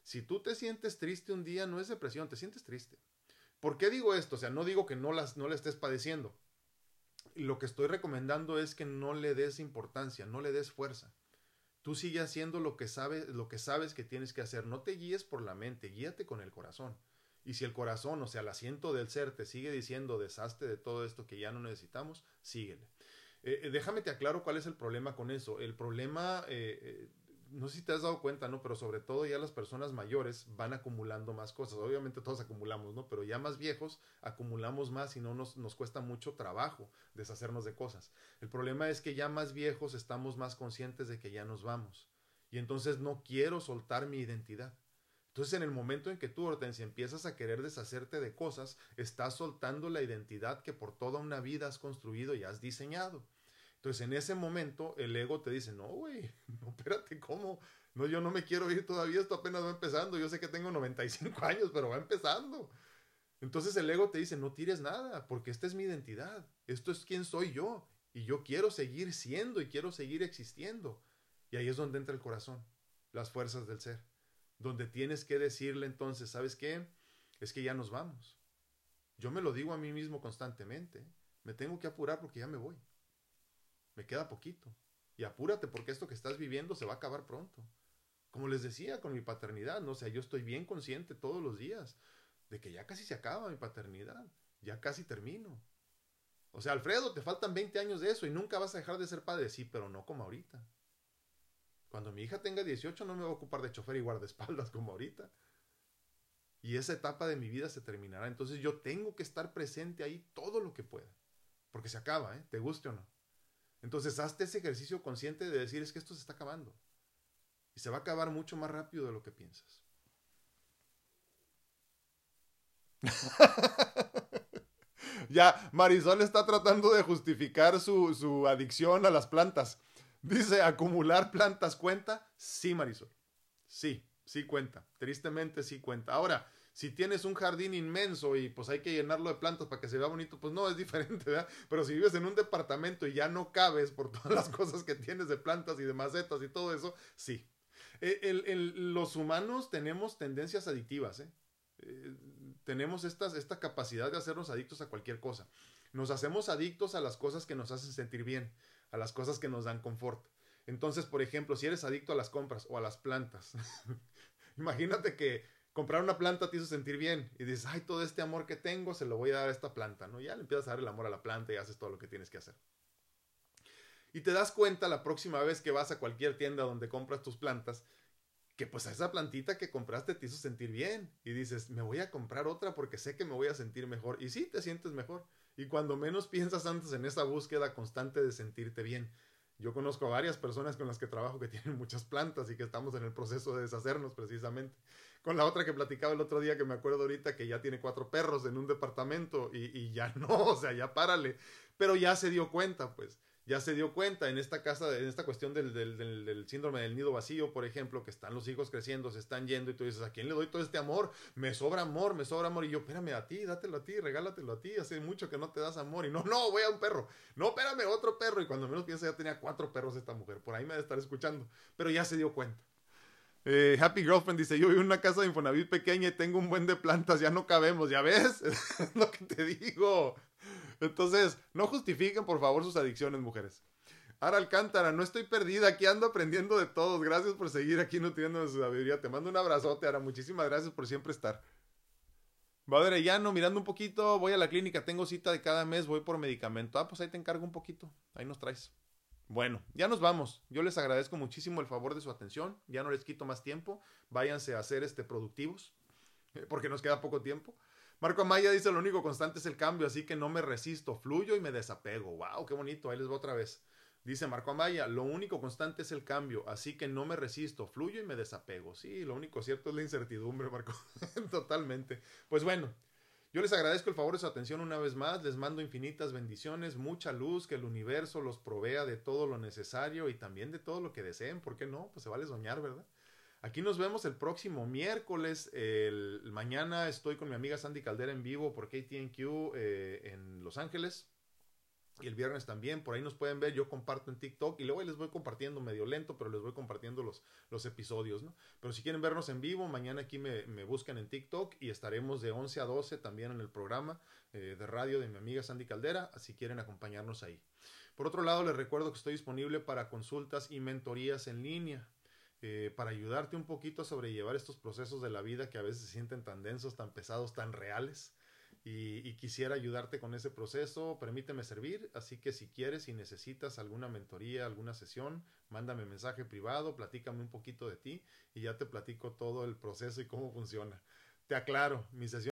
Si tú te sientes triste un día, no es depresión, te sientes triste. ¿Por qué digo esto? O sea, no digo que no, las, no la estés padeciendo. Lo que estoy recomendando es que no le des importancia, no le des fuerza. Tú sigue haciendo lo que sabes, lo que sabes que tienes que hacer. No te guíes por la mente, guíate con el corazón. Y si el corazón, o sea, el asiento del ser, te sigue diciendo deshazte de todo esto que ya no necesitamos, síguele. Eh, déjame te aclaro cuál es el problema con eso. El problema, eh, eh, no sé si te has dado cuenta, ¿no? Pero sobre todo ya las personas mayores van acumulando más cosas. Obviamente todos acumulamos, ¿no? Pero ya más viejos acumulamos más y no nos, nos cuesta mucho trabajo deshacernos de cosas. El problema es que ya más viejos estamos más conscientes de que ya nos vamos. Y entonces no quiero soltar mi identidad. Entonces en el momento en que tú, Hortensia, empiezas a querer deshacerte de cosas, estás soltando la identidad que por toda una vida has construido y has diseñado. Entonces en ese momento el ego te dice, no güey, no, espérate, ¿cómo? No, yo no me quiero ir todavía, esto apenas va empezando, yo sé que tengo noventa y cinco años, pero va empezando. Entonces el ego te dice, no tires nada, porque esta es mi identidad, esto es quién soy yo, y yo quiero seguir siendo y quiero seguir existiendo. Y ahí es donde entra el corazón, las fuerzas del ser. Donde tienes que decirle entonces, ¿sabes qué? Es que ya nos vamos. Yo me lo digo a mí mismo constantemente. Me tengo que apurar porque ya me voy. Me queda poquito. Y apúrate porque esto que estás viviendo se va a acabar pronto. Como les decía con mi paternidad, ¿no? O sea, yo estoy bien consciente todos los días de que ya casi se acaba mi paternidad. Ya casi termino. O sea, Alfredo, te faltan veinte años de eso y nunca vas a dejar de ser padre. Sí, pero no como ahorita. Cuando mi hija tenga dieciocho no me voy a ocupar de chofer y guardaespaldas como ahorita. Y esa etapa de mi vida se terminará. Entonces yo tengo que estar presente ahí todo lo que pueda. Porque se acaba, ¿eh? Te guste o no. Entonces hazte ese ejercicio consciente de decir es que esto se está acabando. Y se va a acabar mucho más rápido de lo que piensas. Ya, Marisol está tratando de justificar su, su adicción a las plantas. Dice, ¿acumular plantas cuenta? Sí, Marisol. Sí, sí cuenta. Tristemente sí cuenta. Ahora, si tienes un jardín inmenso y pues hay que llenarlo de plantas para que se vea bonito, pues no, es diferente, ¿verdad? Pero si vives en un departamento y ya no cabes por todas las cosas que tienes de plantas y de macetas y todo eso, sí. El, el, el, los humanos tenemos tendencias adictivas, ¿eh? Eh, tenemos estas, esta capacidad de hacernos adictos a cualquier cosa. Nos hacemos adictos a las cosas que nos hacen sentir bien, a las cosas que nos dan confort. Entonces, por ejemplo, si eres adicto a las compras o a las plantas, imagínate que comprar una planta te hizo sentir bien y dices, ay, todo este amor que tengo se lo voy a dar a esta planta, ¿no? Ya le empiezas a dar el amor a la planta y haces todo lo que tienes que hacer. Y te das cuenta la próxima vez que vas a cualquier tienda donde compras tus plantas, que pues a esa plantita que compraste te hizo sentir bien. Y dices, me voy a comprar otra porque sé que me voy a sentir mejor. Y sí, te sientes mejor. Y cuando menos piensas antes en esa búsqueda constante de sentirte bien. Yo conozco a varias personas con las que trabajo que tienen muchas plantas y que estamos en el proceso de deshacernos precisamente. Con la otra que platicaba el otro día, que me acuerdo ahorita, que ya tiene cuatro perros en un departamento y, y ya no, o sea, ya párale. Pero ya se dio cuenta, pues. Ya se dio cuenta en esta casa, en esta cuestión del, del, del, del síndrome del nido vacío, por ejemplo, que están los hijos creciendo, se están yendo y tú dices, ¿a quién le doy todo este amor? Me sobra amor, me sobra amor. Y yo, espérame, a ti, dátelo a ti, regálatelo a ti, hace mucho que no te das amor. Y no, no, voy a un perro. No, espérame, otro perro. Y cuando menos piensa ya tenía cuatro perros esta mujer. Por ahí me debe estar escuchando. Pero ya se dio cuenta. Eh, Happy Girlfriend dice, yo vivo en una casa de Infonavit pequeña y tengo un buen de plantas, ya no cabemos, ¿ya ves? Es lo que te digo. Entonces, no justifiquen por favor sus adicciones, mujeres. Ara Alcántara, no estoy perdida, aquí ando aprendiendo de todos. Gracias por seguir aquí nutriendo de su sabiduría. Te mando un abrazote, Ara. Muchísimas gracias por siempre estar. Badrellano, mirando un poquito, voy a la clínica, tengo cita de cada mes, voy por medicamento. Ah, pues ahí te encargo un poquito, ahí nos traes. Bueno, ya nos vamos. Yo les agradezco muchísimo el favor de su atención. Ya no les quito más tiempo. Váyanse a hacer este productivos, porque nos queda poco tiempo. Marco Amaya dice, lo único constante es el cambio, así que no me resisto, fluyo y me desapego. Wow, qué bonito, ahí les voy otra vez. Dice Marco Amaya, lo único constante es el cambio, así que no me resisto, fluyo y me desapego. Sí, lo único cierto es la incertidumbre, Marco. Totalmente. Pues bueno, yo les agradezco el favor de su atención una vez más, les mando infinitas bendiciones, mucha luz, que el universo los provea de todo lo necesario y también de todo lo que deseen, ¿por qué no? Pues se vale soñar, ¿verdad? Aquí nos vemos el próximo miércoles, el, el mañana estoy con mi amiga Sandy Caldera en vivo por K T N Q eh, en Los Ángeles. Y el viernes también, por ahí nos pueden ver, yo comparto en TikTok y luego les voy compartiendo medio lento, pero les voy compartiendo los, los episodios, ¿no? Pero si quieren vernos en vivo, mañana aquí me, me buscan en TikTok y estaremos de once a doce también en el programa eh, de radio de mi amiga Sandy Caldera, si quieren acompañarnos ahí. Por otro lado, les recuerdo que estoy disponible para consultas y mentorías en línea. Eh, para ayudarte un poquito a sobrellevar estos procesos de la vida que a veces se sienten tan densos, tan pesados, tan reales. Y, y quisiera ayudarte con ese proceso, permíteme servir, así que si quieres, si necesitas alguna mentoría, alguna sesión, mándame mensaje privado, platícame un poquito de ti y ya te platico todo el proceso y cómo funciona. Te aclaro, mi sesión